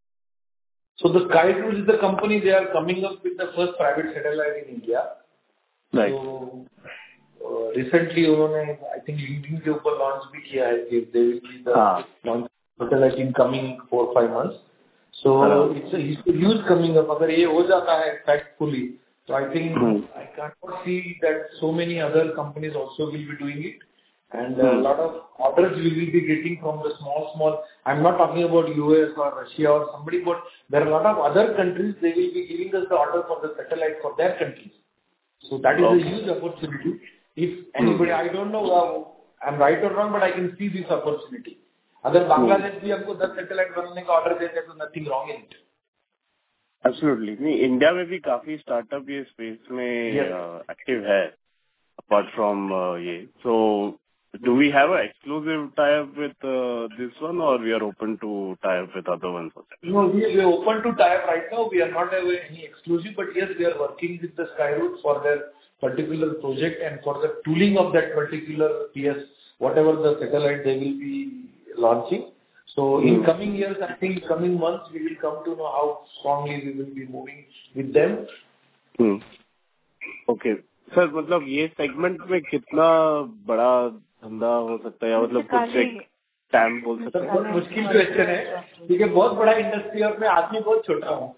So the Skyroot is the company, they are coming up with the first private satellite in India. Right. So uh, recently उन्होंने I think LinkedIn के ऊपर launch भी किया है कि they will be the ah. launch satellite in coming four five months. So Hello. it's a, it's a huge coming up. अगर ये हो जाता है factfully, so I think hmm. I cannot see that so many other companies also will be doing it. And a lot of orders we will be getting from the small, small, I'm not talking about U S or Russia or somebody, but there are a lot of other countries, they will be giving us the order for the satellite for their countries. So that is okay. a huge opportunity. If anybody, I don't know, uh, I'm right or wrong, but I can see this opportunity. अगर बांग्लादेश भी हमको दस satellite बनाने का order देते तो nothing wrong in it. Absolutely. नहीं, India में भी काफी स्टार्टअप ये स्पेस में एक्टिव है, apart from uh, ये. So do we have an exclusive tie-up with uh, this one, or we are open to tie-up with other ones? No, we are open to tie-up right now. We are not having any exclusive, but yes, we are working with the Skyroot for their particular project and for the tooling of that particular P S, whatever the satellite they will be launching. So in coming years, I think coming months, we will come to know how strongly we will be moving with them. Hmm. Okay. Sir मतलब ये segment में कितना बड़ा धंधा हो सकता है या मतलब कुछ एक टाइम बोल सकते हैं? बहुत मुश्किल क्वेश्चन है क्योंकि बहुत बड़ा इंडस्ट्री और मैं आदमी बहुत छोटा हूँ.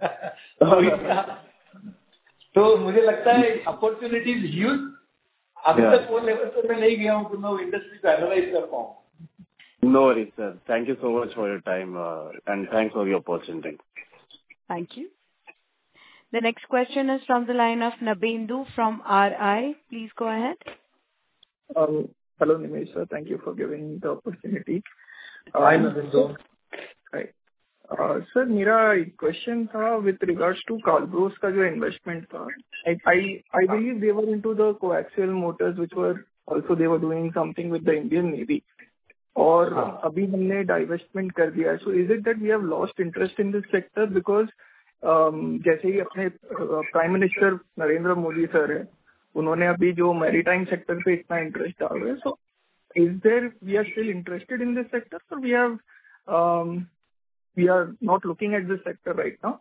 तो मुझे लगता है अपॉर्चुनिटी इज ह्यूज. अभी तक वो लेवल पर मैं नहीं गया हूँ तो मैं इंडस्ट्री को एनालाइज कर पाऊँ. No worries, sir. Thank you so much for your time uh, and thanks for the opportunity. Thank you. The next question is from the line of Nabindu from R I. Please go ahead. Um, hello, Nimesh sir. Thank you for giving me the opportunity. Uh, Hi, Nabindu. Hi. Uh, sir, मेरा question था with regards to Kalbros का जो investment था. I I I believe they were into the coaxial motors, which were also they were doing something with the Indian Navy. और अभी हमने divestment कर दिया. So is it that we have lost interest in this sector because Um, जैसे ही अपने prime minister Narendra Modi sir है, उन्होंने अभी जो मैरीटाइम सेक्टर पे इतना इंटरेस्ट डाल रहे हैं, so is there we are still interested in this sector और we have we are not looking at this sector right now?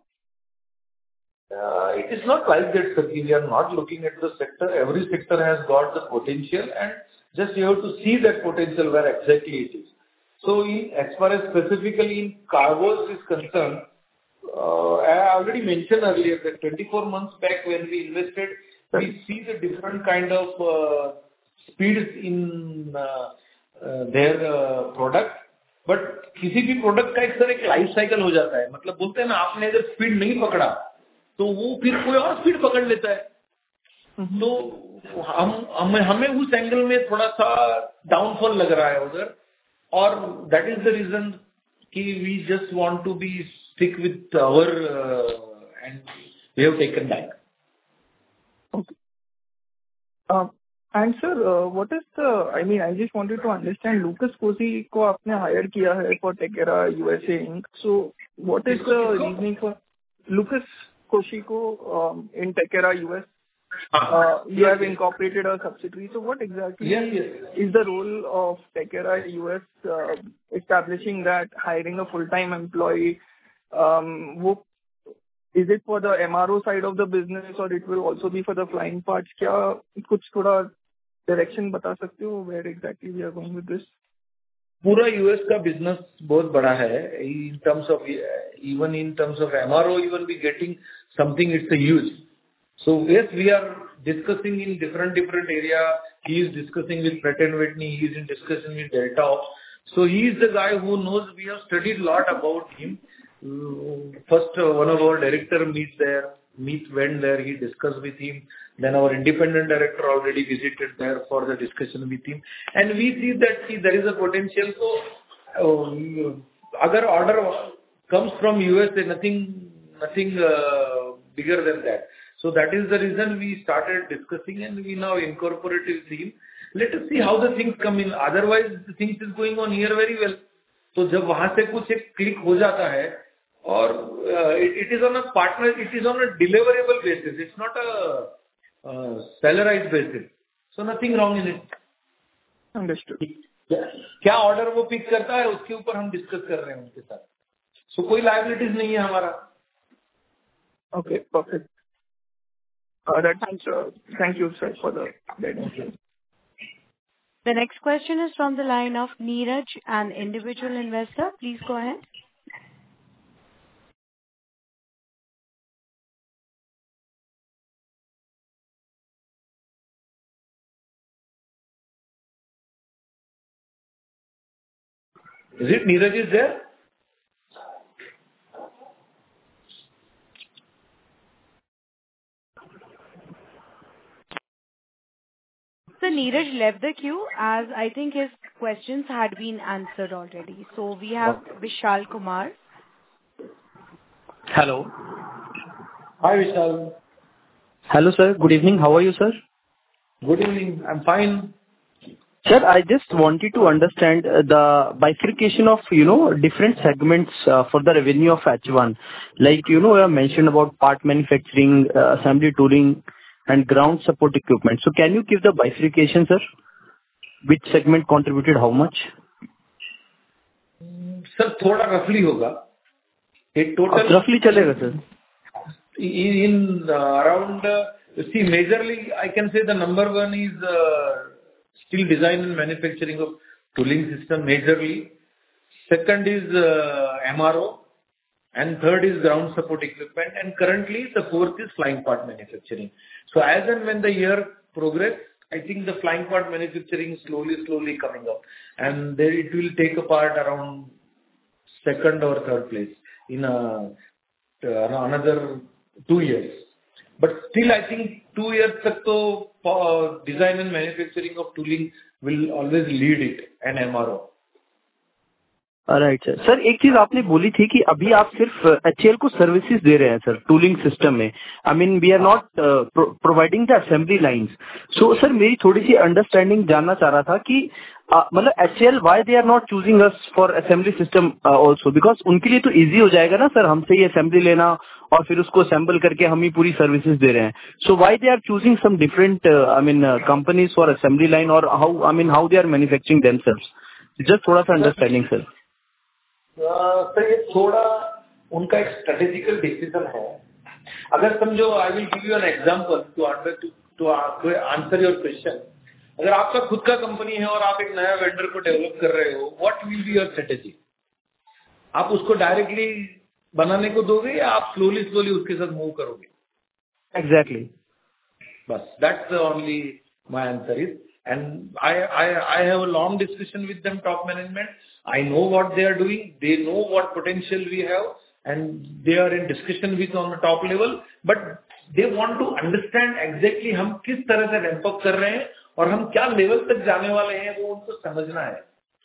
It is not like that, sir. We are not looking at the sector. Every sector has got the potential, and just you have to see that potential where exactly it is. So, in, as far as specifically in cargos is concerned. Uh, I already mentioned earlier that twenty-four months back when we invested, we see the different kind of uh, speeds in uh, uh, their uh, product. But किसी भी product का एक sir एक life cycle हो जाता है. मतलब बोलते हैं ना आपने अगर speed नहीं पकड़ा तो वो फिर कोई और speed पकड़ लेता है. तो हम हमें हमें उस एंगल में थोड़ा सा downfall लग रहा है उधर. और that is the reason कि we just want to be stick with our uh, and we have taken back. Okay. Uh, and sir, uh, what is the? I mean, I just wanted to understand. Lucas Koshi को आपने hire किया है for Takara U S A Incorporated. So, what is the reasoning for Lucas Koshi को um, in Takara U S? uh, we have incorporated a subsidiary. So what exactly Yes, yes. is the role of TechEra U S uh, establishing that, hiring a full-time employee? Um, wo, is it for the M R O side of the business or it will also be for the flying parts? क्या कुछ थोड़ा direction बता सकते हो where exactly we are going with this? पूरा US का business बहुत बड़ा है. In terms of even in terms of M R O, even we getting something. It's a huge. So yes, we are discussing in different different area. He is discussing with Pratt and Whitney. He is in discussion with Delta Ops. So he is the guy who knows. We have studied a lot about him. First, uh, one of our director meets there, meet went there. He discussed with him. Then our independent director already visited there for the discussion with him. And we see that see, there is a potential. So, uh, agar order comes from U S A, nothing, nothing uh, bigger than that. So that is the reason we started discussing and we now incorporated him. Let us see how the things come in. Otherwise, the things is going on here very well. तो जब वहाँ से कुछ एक click हो जाता है और it is on a partner, it is on a deliverable basis. It's not a uh, salarized basis. So nothing wrong in it. Understood. क्या ऑर्डर वो पिक करता है उसके ऊपर हम डिस्कस कर रहे हैं उनके साथ. सो कोई लायबिलिटीज नहीं है हमारा. Okay, perfect. Uh, that's, uh, thank you, sir, for the guidance. The next question is from the line of Neeraj, an individual investor. Please go ahead. Is it Neeraj is there? So Neeraj left the queue as I think his questions had been answered already. So we have Vishal Kumar. Hello. Hi Vishal. Hello sir. Good evening. How are you, sir? Good evening. I'm fine. Sir, I just wanted to understand uh, the bifurcation of, you know, different segments uh, for the revenue of H one. Like, you know, I mentioned about part manufacturing, uh, assembly tooling, and ground support equipment. So can you give the bifurcation, sir? Which segment contributed how much? Sir, थोड़ा roughly होगा. It total. Roughly चलेगा, sir. In uh, around, uh, see, majorly, I can say the number one is uh, still design and manufacturing of tooling system, majorly. Second is uh, M R O. And third is ground support equipment. And currently, the fourth is flying part manufacturing. So as and when the year progress, I think the flying part manufacturing is slowly, slowly coming up. And there it will take a part around second or third place in a, uh, another two years. But still, I think two years tak to, uh, design and manufacturing of tooling will always lead it, and M R O. Right sir. Sir एक चीज आपने बोली थी कि अभी आप सिर्फ HAL को सर्विसेज दे रहे हैं सर टूलिंग सिस्टम में. I mean we are not providing the assembly lines. So sir मेरी थोड़ी सी अंडरस्टैंडिंग जानना चाह रहा था कि uh, मतलब HAL why they are not choosing us for assembly system also, because उनके लिए तो इजी हो जाएगा ना सर हमसे ये असेंबली लेना और फिर उसको असेंबल करके हम ही पूरी सर्विसेज दे रहे हैं. So why they are choosing some different I mean companies for assembly line और how I mean how they are manufacturing themselves. Just थोड़ा सा अंडरस्टैंडिंग सर. सर ये थोड़ा उनका एक स्ट्रेटेजिकल डिसीजन है. अगर समझो I will give you an example to to answer your question. अगर आपका खुद का कंपनी है और आप एक नया वेंडर को डेवलप कर रहे हो, what will be your strategy? आप उसको डायरेक्टली बनाने को दोगे या आप स्लोली स्लोली उसके साथ मूव करोगे? एग्जैक्टली. बस that's the only my answer is. And I, I, I have a long discussion with them, top management. I know what they are doing. They know what potential we have, and they are in discussion with on the top level. But they want to understand exactly हम किस तरह से ramp up कर रहे हैं और हम क्या level तक जाने वाले हैं वो उनको समझना है.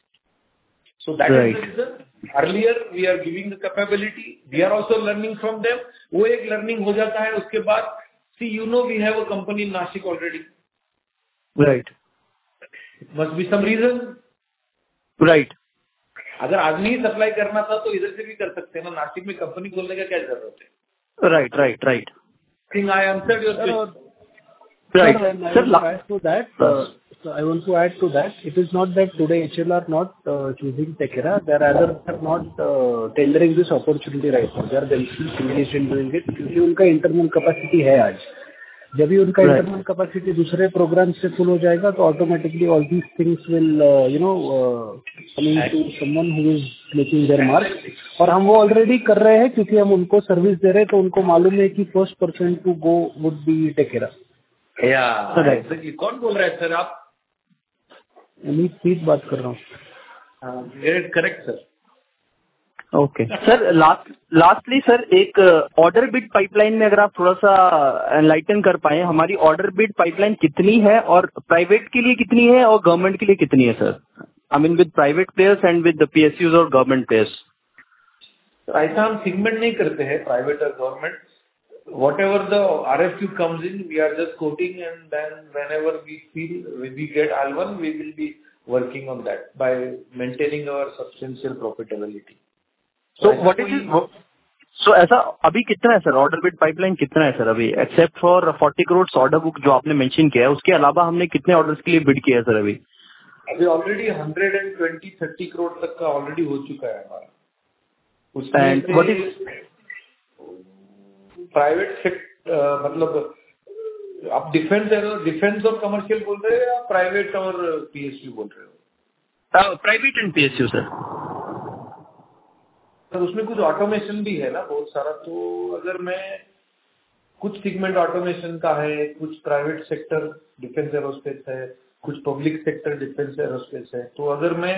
So that right. is the reason. Earlier we are giving the capability. We are also learning from them. वो एक learning हो जाता है उसके बाद. See, you know we have a company in Nashik already. Right. Must be some reason. Right. अगर आदमी ही supply करना था तो इधर से भी कर सकते हैं ना. नासिक में कंपनी खोलने का क्या जरूरत है? Right right right. Think I answered your question. Right. Sir, and I Sir, want la- to add to that. Uh, so I want to add to that. It is not that today H L are not uh, choosing Tekera. They rather are not uh, tendering this opportunity right now. They are themselves engaged in doing it क्योंकि उनका internal capacity है आज. जब भी उनका right. internal capacity दूसरे programs से full हो जाएगा तो automatically all these things will uh, you know uh, coming to someone who is making their mark. और हम वो already कर रहे हैं क्योंकि हम उनको service दे रहे हैं तो उनको मालूम है कि first person to go would be Tekera. Yeah, exactly. कौन बोल रहा है सर आप? अमित पीत बात कर रहा हूँ. Correct sir. Okay sir, last lastly sir एक ऑर्डर बिड पाइपलाइन में अगर आप थोड़ा सा एनलाइटन कर पाए, हमारी ऑर्डर बिड पाइपलाइन कितनी है और प्राइवेट के लिए कितनी है और गवर्नमेंट के लिए कितनी है sir? I mean with private players and with PSUs और गवर्नमेंट प्लेयर्स. ऐसा हम सिगमेंट नहीं करते हैं प्राइवेट और government. Whatever the R F Q comes in, we are just quoting, and then whenever we feel we get L one, we will be working on that by maintaining our substantial profitability. So what is it? So ऐसा अभी कितना है sir order bid pipeline कितना है sir अभी, except for forty crore order book जो आपने mention किया है, उसके अलावा हमने कितने ऑर्डर्स के लिए बिड किया है सर अभी? अभी already hundred and twenty thirty crore तक का ऑलरेडी हो चुका है हमारा. And what is private sector, मतलब आप डिफेंस डिफेंस और कमर्शियल बोल रहे हैं या प्राइवेट और पीएसयू बोल रहे हो? Private and PSU sir. Sir उसमें कुछ ऑटोमेशन भी है ना बहुत सारा. तो अगर मैं कुछ सेगमेंट ऑटोमेशन का है, कुछ प्राइवेट सेक्टर डिफेंस एरोस्पेस है, कुछ पब्लिक सेक्टर डिफेंस एरोस्पेस है. तो अगर मैं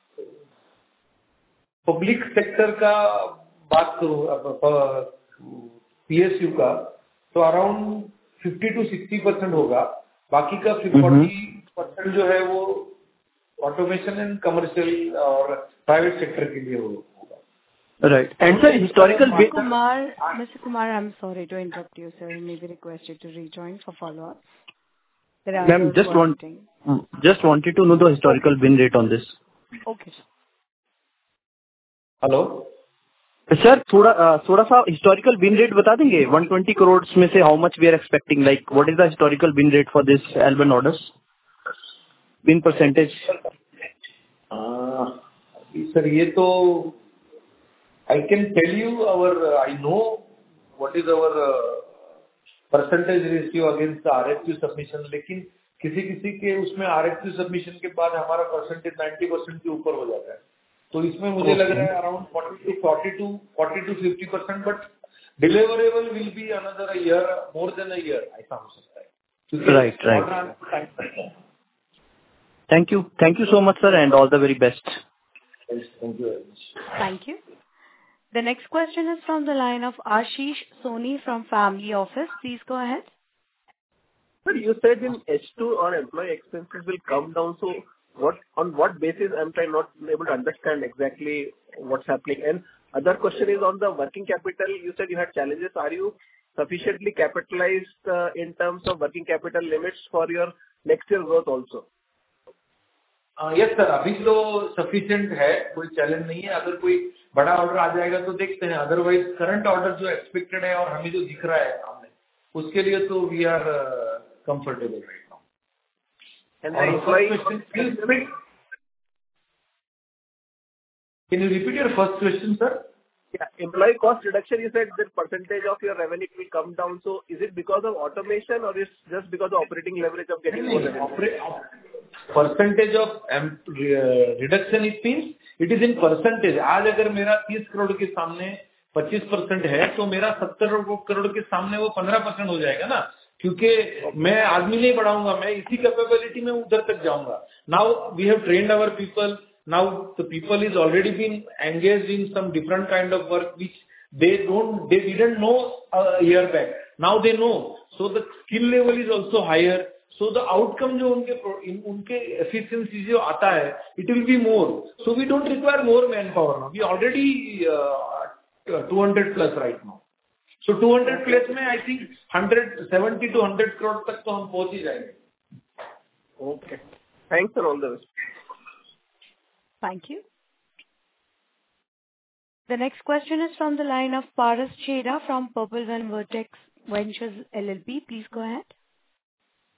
पब्लिक सेक्टर का बात करूँ पीएसयू का, तो around fifty to sixty percent होगा. बाकी का फोर्टी परसेंट जो है वो ऑटोमेशन एंड कमर्शियल और प्राइवेट सेक्टर के लिए होगा. Right. And sir historical Kumar, mister Kumar, I am sorry to interrupt you sir, may be requested to rejoin for follow up. Ma'am just want just wanted to know the historical win rate on this. Okay. Hello sir, थोड़ा थोड़ा सा historical win rate बता देंगे one twenty crore में से how much we are expecting, like what is the historical win rate for this L one orders win percentage? Sir ये तो I can tell you our, I know what is our percentage ratio against the RFQ submission, लेकिन किसी किसी के उसमें RFQ submission के बाद हमारा परसेंटेज नाइन्टी परसेंट के ऊपर हो जाता है. तो इसमें मुझे लग रहा है around forty to forty to forty to fifty percent, but deliverable will be another year, more than a year ऐसा हो सकता है. Right right. Thank you thank you so much sir and all the very best. Thank you very much. Thank you. The next question is from the line of Ashish Soni from Family Office. Please go ahead. Sir, you said in H two our employee expenses will come down. So what, on what basis? I'm trying not able to understand exactly what's happening. And other question is on the working capital. You said you had challenges. Are you sufficiently capitalized uh, in terms of working capital limits for your next year growth also? Yes sir, अभी तो sufficient है, कोई challenge नहीं है. अगर कोई बड़ा order आ जाएगा तो देखते हैं. अदरवाइज करंट ऑर्डर जो एक्सपेक्टेड है और हमें जो दिख रहा है सामने, उसके लिए तो we are comfortable right now. And the employee, can you repeat your first question, sir? Yeah, employee cost reduction, you said that percentage of your revenue will come down. So is it because of automation or is just because of operating leverage of getting more revenue? Percentage of reduction it means it is in percentage. आज अगर मेरा तीस करोड़ के सामने पच्चीस percent है तो मेरा सत्तर करोड़ के सामने वो पंद्रह परसेंट हो जाएगा ना, क्योंकि मैं आदमी नहीं बढ़ाऊंगा, मैं इसी कैपेबिलिटी में उधर तक जाऊंगा. Now we have trained our people. Now the people is already been engaged in some different kind of work which they don't, they didn't know a year back. Now they know. So the skill level is also higher. So the outcome जो उनके उनके efficiency जो आता है, it will be more. So we don't require more manpower now. We already uh, two hundred plus right now. So two hundred plus में I think one hundred seventy to one hundred crore तक तो हम पहुंच ही जाएंगे. Okay. Thanks and all the best. Thank you. The next question is from the line of Paras Chheda from Purple One Vertex Ventures L L P. Please go ahead.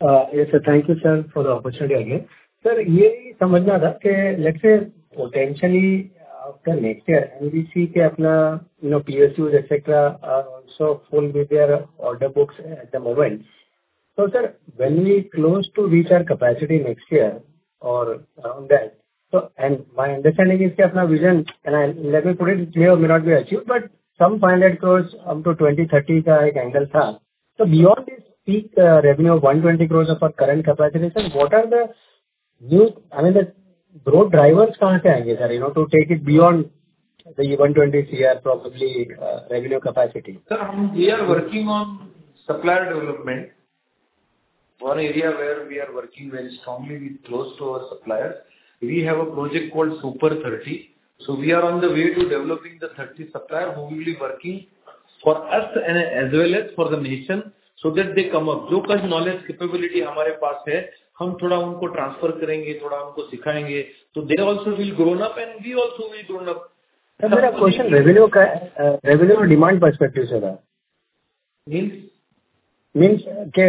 Yes, sir. Thank you, sir, for the opportunity again. Sir, ये समझना था कि let's say potentially after next year, and we see कि अपना you know P S Us et cetera are also full with their order books at the moment. So, sir, when we close to reach our capacity next year or around that, so and my understanding is कि अपना vision, and I, let me put it, it may or may not be achieved, but some five hundred crores up to twenty thirty का एक angle था. So beyond this peak uh, revenue of one hundred twenty crores of our current capacity, sir, what are the new, I mean, the growth drivers कहाँ से आएंगे, sir, you know, to take it beyond the one hundred twenty crore probably uh, revenue capacity? Sir, हम we are working on supplier development. One area where we are working very strongly with close to our suppliers. We have a project called Super thirty. So we are on the way to developing the thirty supplier who will be working for us and as well as for the nation, so that they come up. जो कुछ knowledge capability हमारे पास है, हम थोड़ा उनको transfer करेंगे, थोड़ा उनको सिखाएंगे, तो they also will grown up and we also will grown up. Sir, मेरा question revenue का revenue और demand perspective से था. Means means के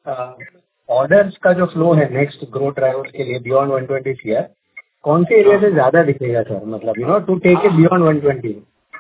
orders का जो flow है next growth drivers के लिए beyond one hundred twenty crore, कौन से एरिया से ज्यादा दिखेगा सर, मतलब you know to take it beyond one hundred twenty?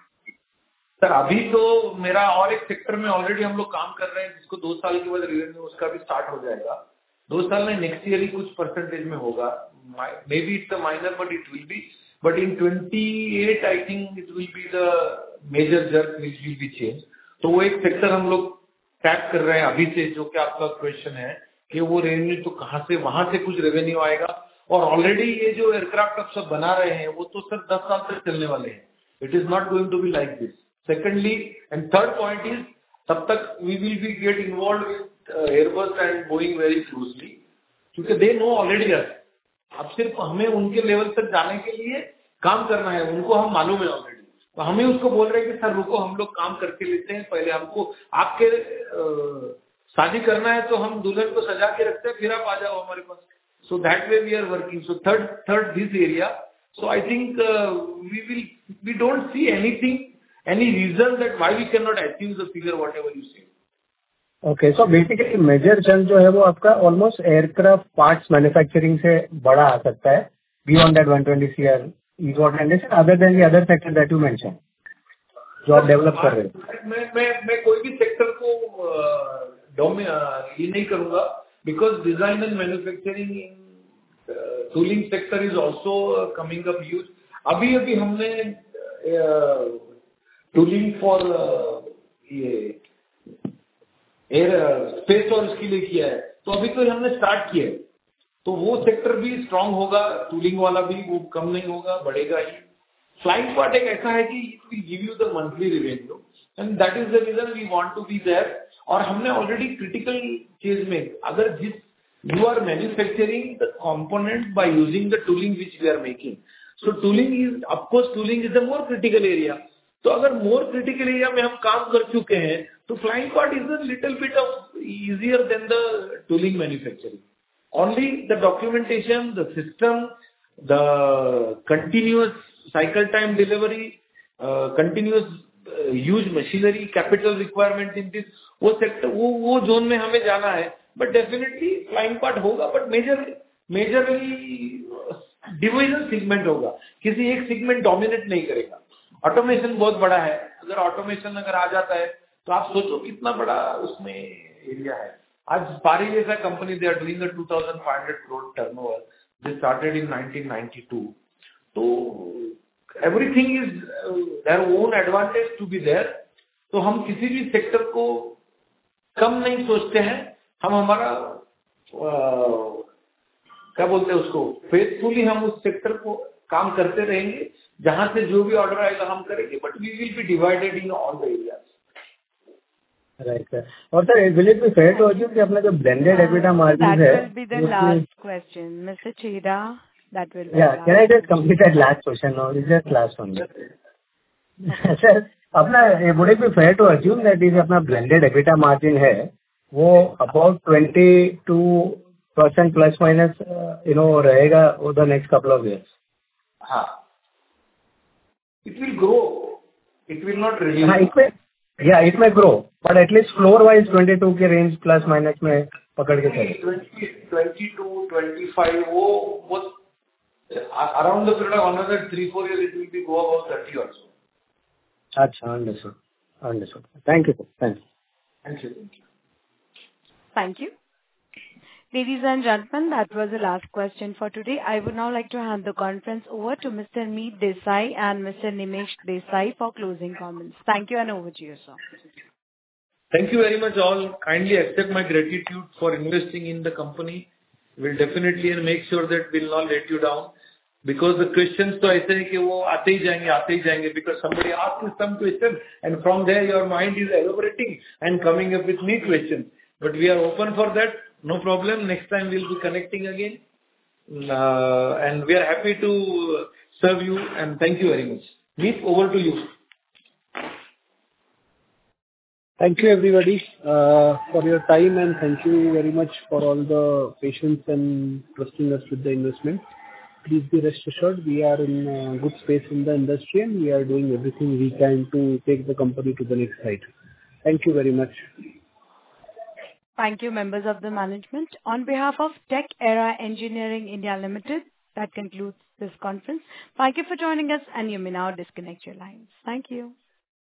Sir अभी तो मेरा और एक सेक्टर में ऑलरेडी हम लोग काम कर रहे हैं जिसको दो साल के बाद रेवेन्यू उसका भी स्टार्ट हो जाएगा. दो साल में नेक्स्ट ईयर ही कुछ परसेंटेज में होगा. May be it's a minor but it will be, but in twenty-eight I think it will be the major jerk which will be change. तो वो एक सेक्टर हम लोग टैप कर रहे हैं अभी से, जो कि आपका क्वेश्चन है कि वो रेवेन्यू तो कहाँ से, वहां से कुछ रेवेन्यू आएगा. और ऑलरेडी ये जो एयरक्राफ्ट आप सब बना रहे हैं वो तो सर दस साल तक चलने वाले हैं. It is not going to be like this. Secondly, and third point is, तब तक we will be get involved with uh, Airbus and Boeing very closely, क्योंकि they know already us. अब सिर्फ हमें उनके लेवल तक जाने के लिए काम करना है, उनको हम मालूम है ऑलरेडी. तो हमें उसको बोल रहे हैं कि सर रुको, हम लोग काम करके लेते हैं, पहले हमको आपके शादी करना है तो हम दुल्हन को सजा के रखते हैं, फिर आप आ जाओ हमारे पास. So that way we are working. So third, third this area. So I think uh, we will, we don't see anything. Any reason that why we cannot achieve the figure whatever you say? Okay, so basically major chunk जो है वो आपका almost aircraft parts manufacturing से बड़ा आ सकता है beyond that one hundred twenty crore is what I understand, other than the other sector that you mentioned जो आप develop कर रहे हैं. मैं मैं मैं कोई भी sector को डोमे ये नहीं करूँगा, because design and manufacturing in uh, tooling sector is also uh, coming up huge. अभी अभी हमने uh, टूलिंग फॉर ये एयर स्पेस और इसके लिए किया है, तो अभी तो हमने स्टार्ट किया है. तो वो सेक्टर भी स्ट्रांग होगा, टूलिंग वाला भी वो कम नहीं होगा, बढ़ेगा ही. फ्लाइंग पार्ट एक ऐसा है कि it will give you the monthly revenue and that is the reason we want to be there. और हमने ऑलरेडी क्रिटिकल चीज में, अगर जिस you are manufacturing the component by using the tooling which we are making, so tooling is of course tooling is the more critical area. तो अगर मोर critical area में हम काम कर चुके हैं तो flying part is a little bit of easier than the tooling manufacturing. Only the documentation, the system, the continuous cycle time delivery, continuous huge machinery, capital requirement in this, वो sector वो वो जोन में हमें जाना है. But definitely flying part होगा, but major majorly division segment होगा, किसी एक सेगमेंट डोमिनेट नहीं करेगा. ऑटोमेशन बहुत बड़ा है, अगर ऑटोमेशन अगर आ जाता है तो आप सोचो कितना बड़ा उसमें एरिया है. आज पारी जैसा company, they are doing two thousand five hundred crore turnover, they started in nineteen ninety two. तो everything is there own advantage to be there. तो हम किसी भी सेक्टर को कम नहीं सोचते हैं. हम हमारा आ, क्या बोलते हैं उसको, फेथफुली हम उस सेक्टर को काम करते रहेंगे, जहां से जो भी ऑर्डर आएगा हम करेंगे, but we will be divided in all the areas. Right sir. और sir will it be fair to assume कि अपना जो ब्लेंडेड एबिटा मार्जिन है, that will be the last question mister Chheda, that will be. Yeah can I just complete that last question now? Is just last one sir. अपना would it be fair to assume that is अपना blended EBITDA margin है वो about twenty-two percent plus minus you know रहेगा over the next couple of years? हाँ, it will grow, it will not reduce. हाँ, it may, yeah, it may grow, but at least floor wise twenty-two के range plus minus में पकड़ के चलो। twenty, twenty-two, twenty-five, वो वो around the period of another three, four years, it will be go about thirty also. अच्छा, understood. Understood. Thank you, sir. Thank you. Thank you. Thank you. Ladies and gentlemen, that was the last question for today. I would now like to hand the conference over to Mister Meet Desai and Mister Nimesh Desai for closing comments. Thank you, and over to you, sir. Thank you very much all. Kindly accept my gratitude for investing in the company. We'll definitely make sure that we'll not let you down. Because the questions, तो ऐसे हैं कि वो आते ही जाएंगे, आते ही जाएंगे. Because somebody asks you some question, and from there your mind is elaborating and coming up with new questions. But we are open for that. No problem. Next time we'll be connecting again. Uh, and we are happy to serve you, and thank you very much. Meet, over to you. Thank you, everybody, uh, for your time, and thank you very much for all the patience and trusting us with the investment. Please be rest assured, we are in a good space in the industry, and we are doing everything we can to take the company to the next height. Thank you very much. Thank you, members of the management. On behalf of Tech Era Engineering India Limited, that concludes this conference. Thank you for joining us, and you may now disconnect your lines. Thank you.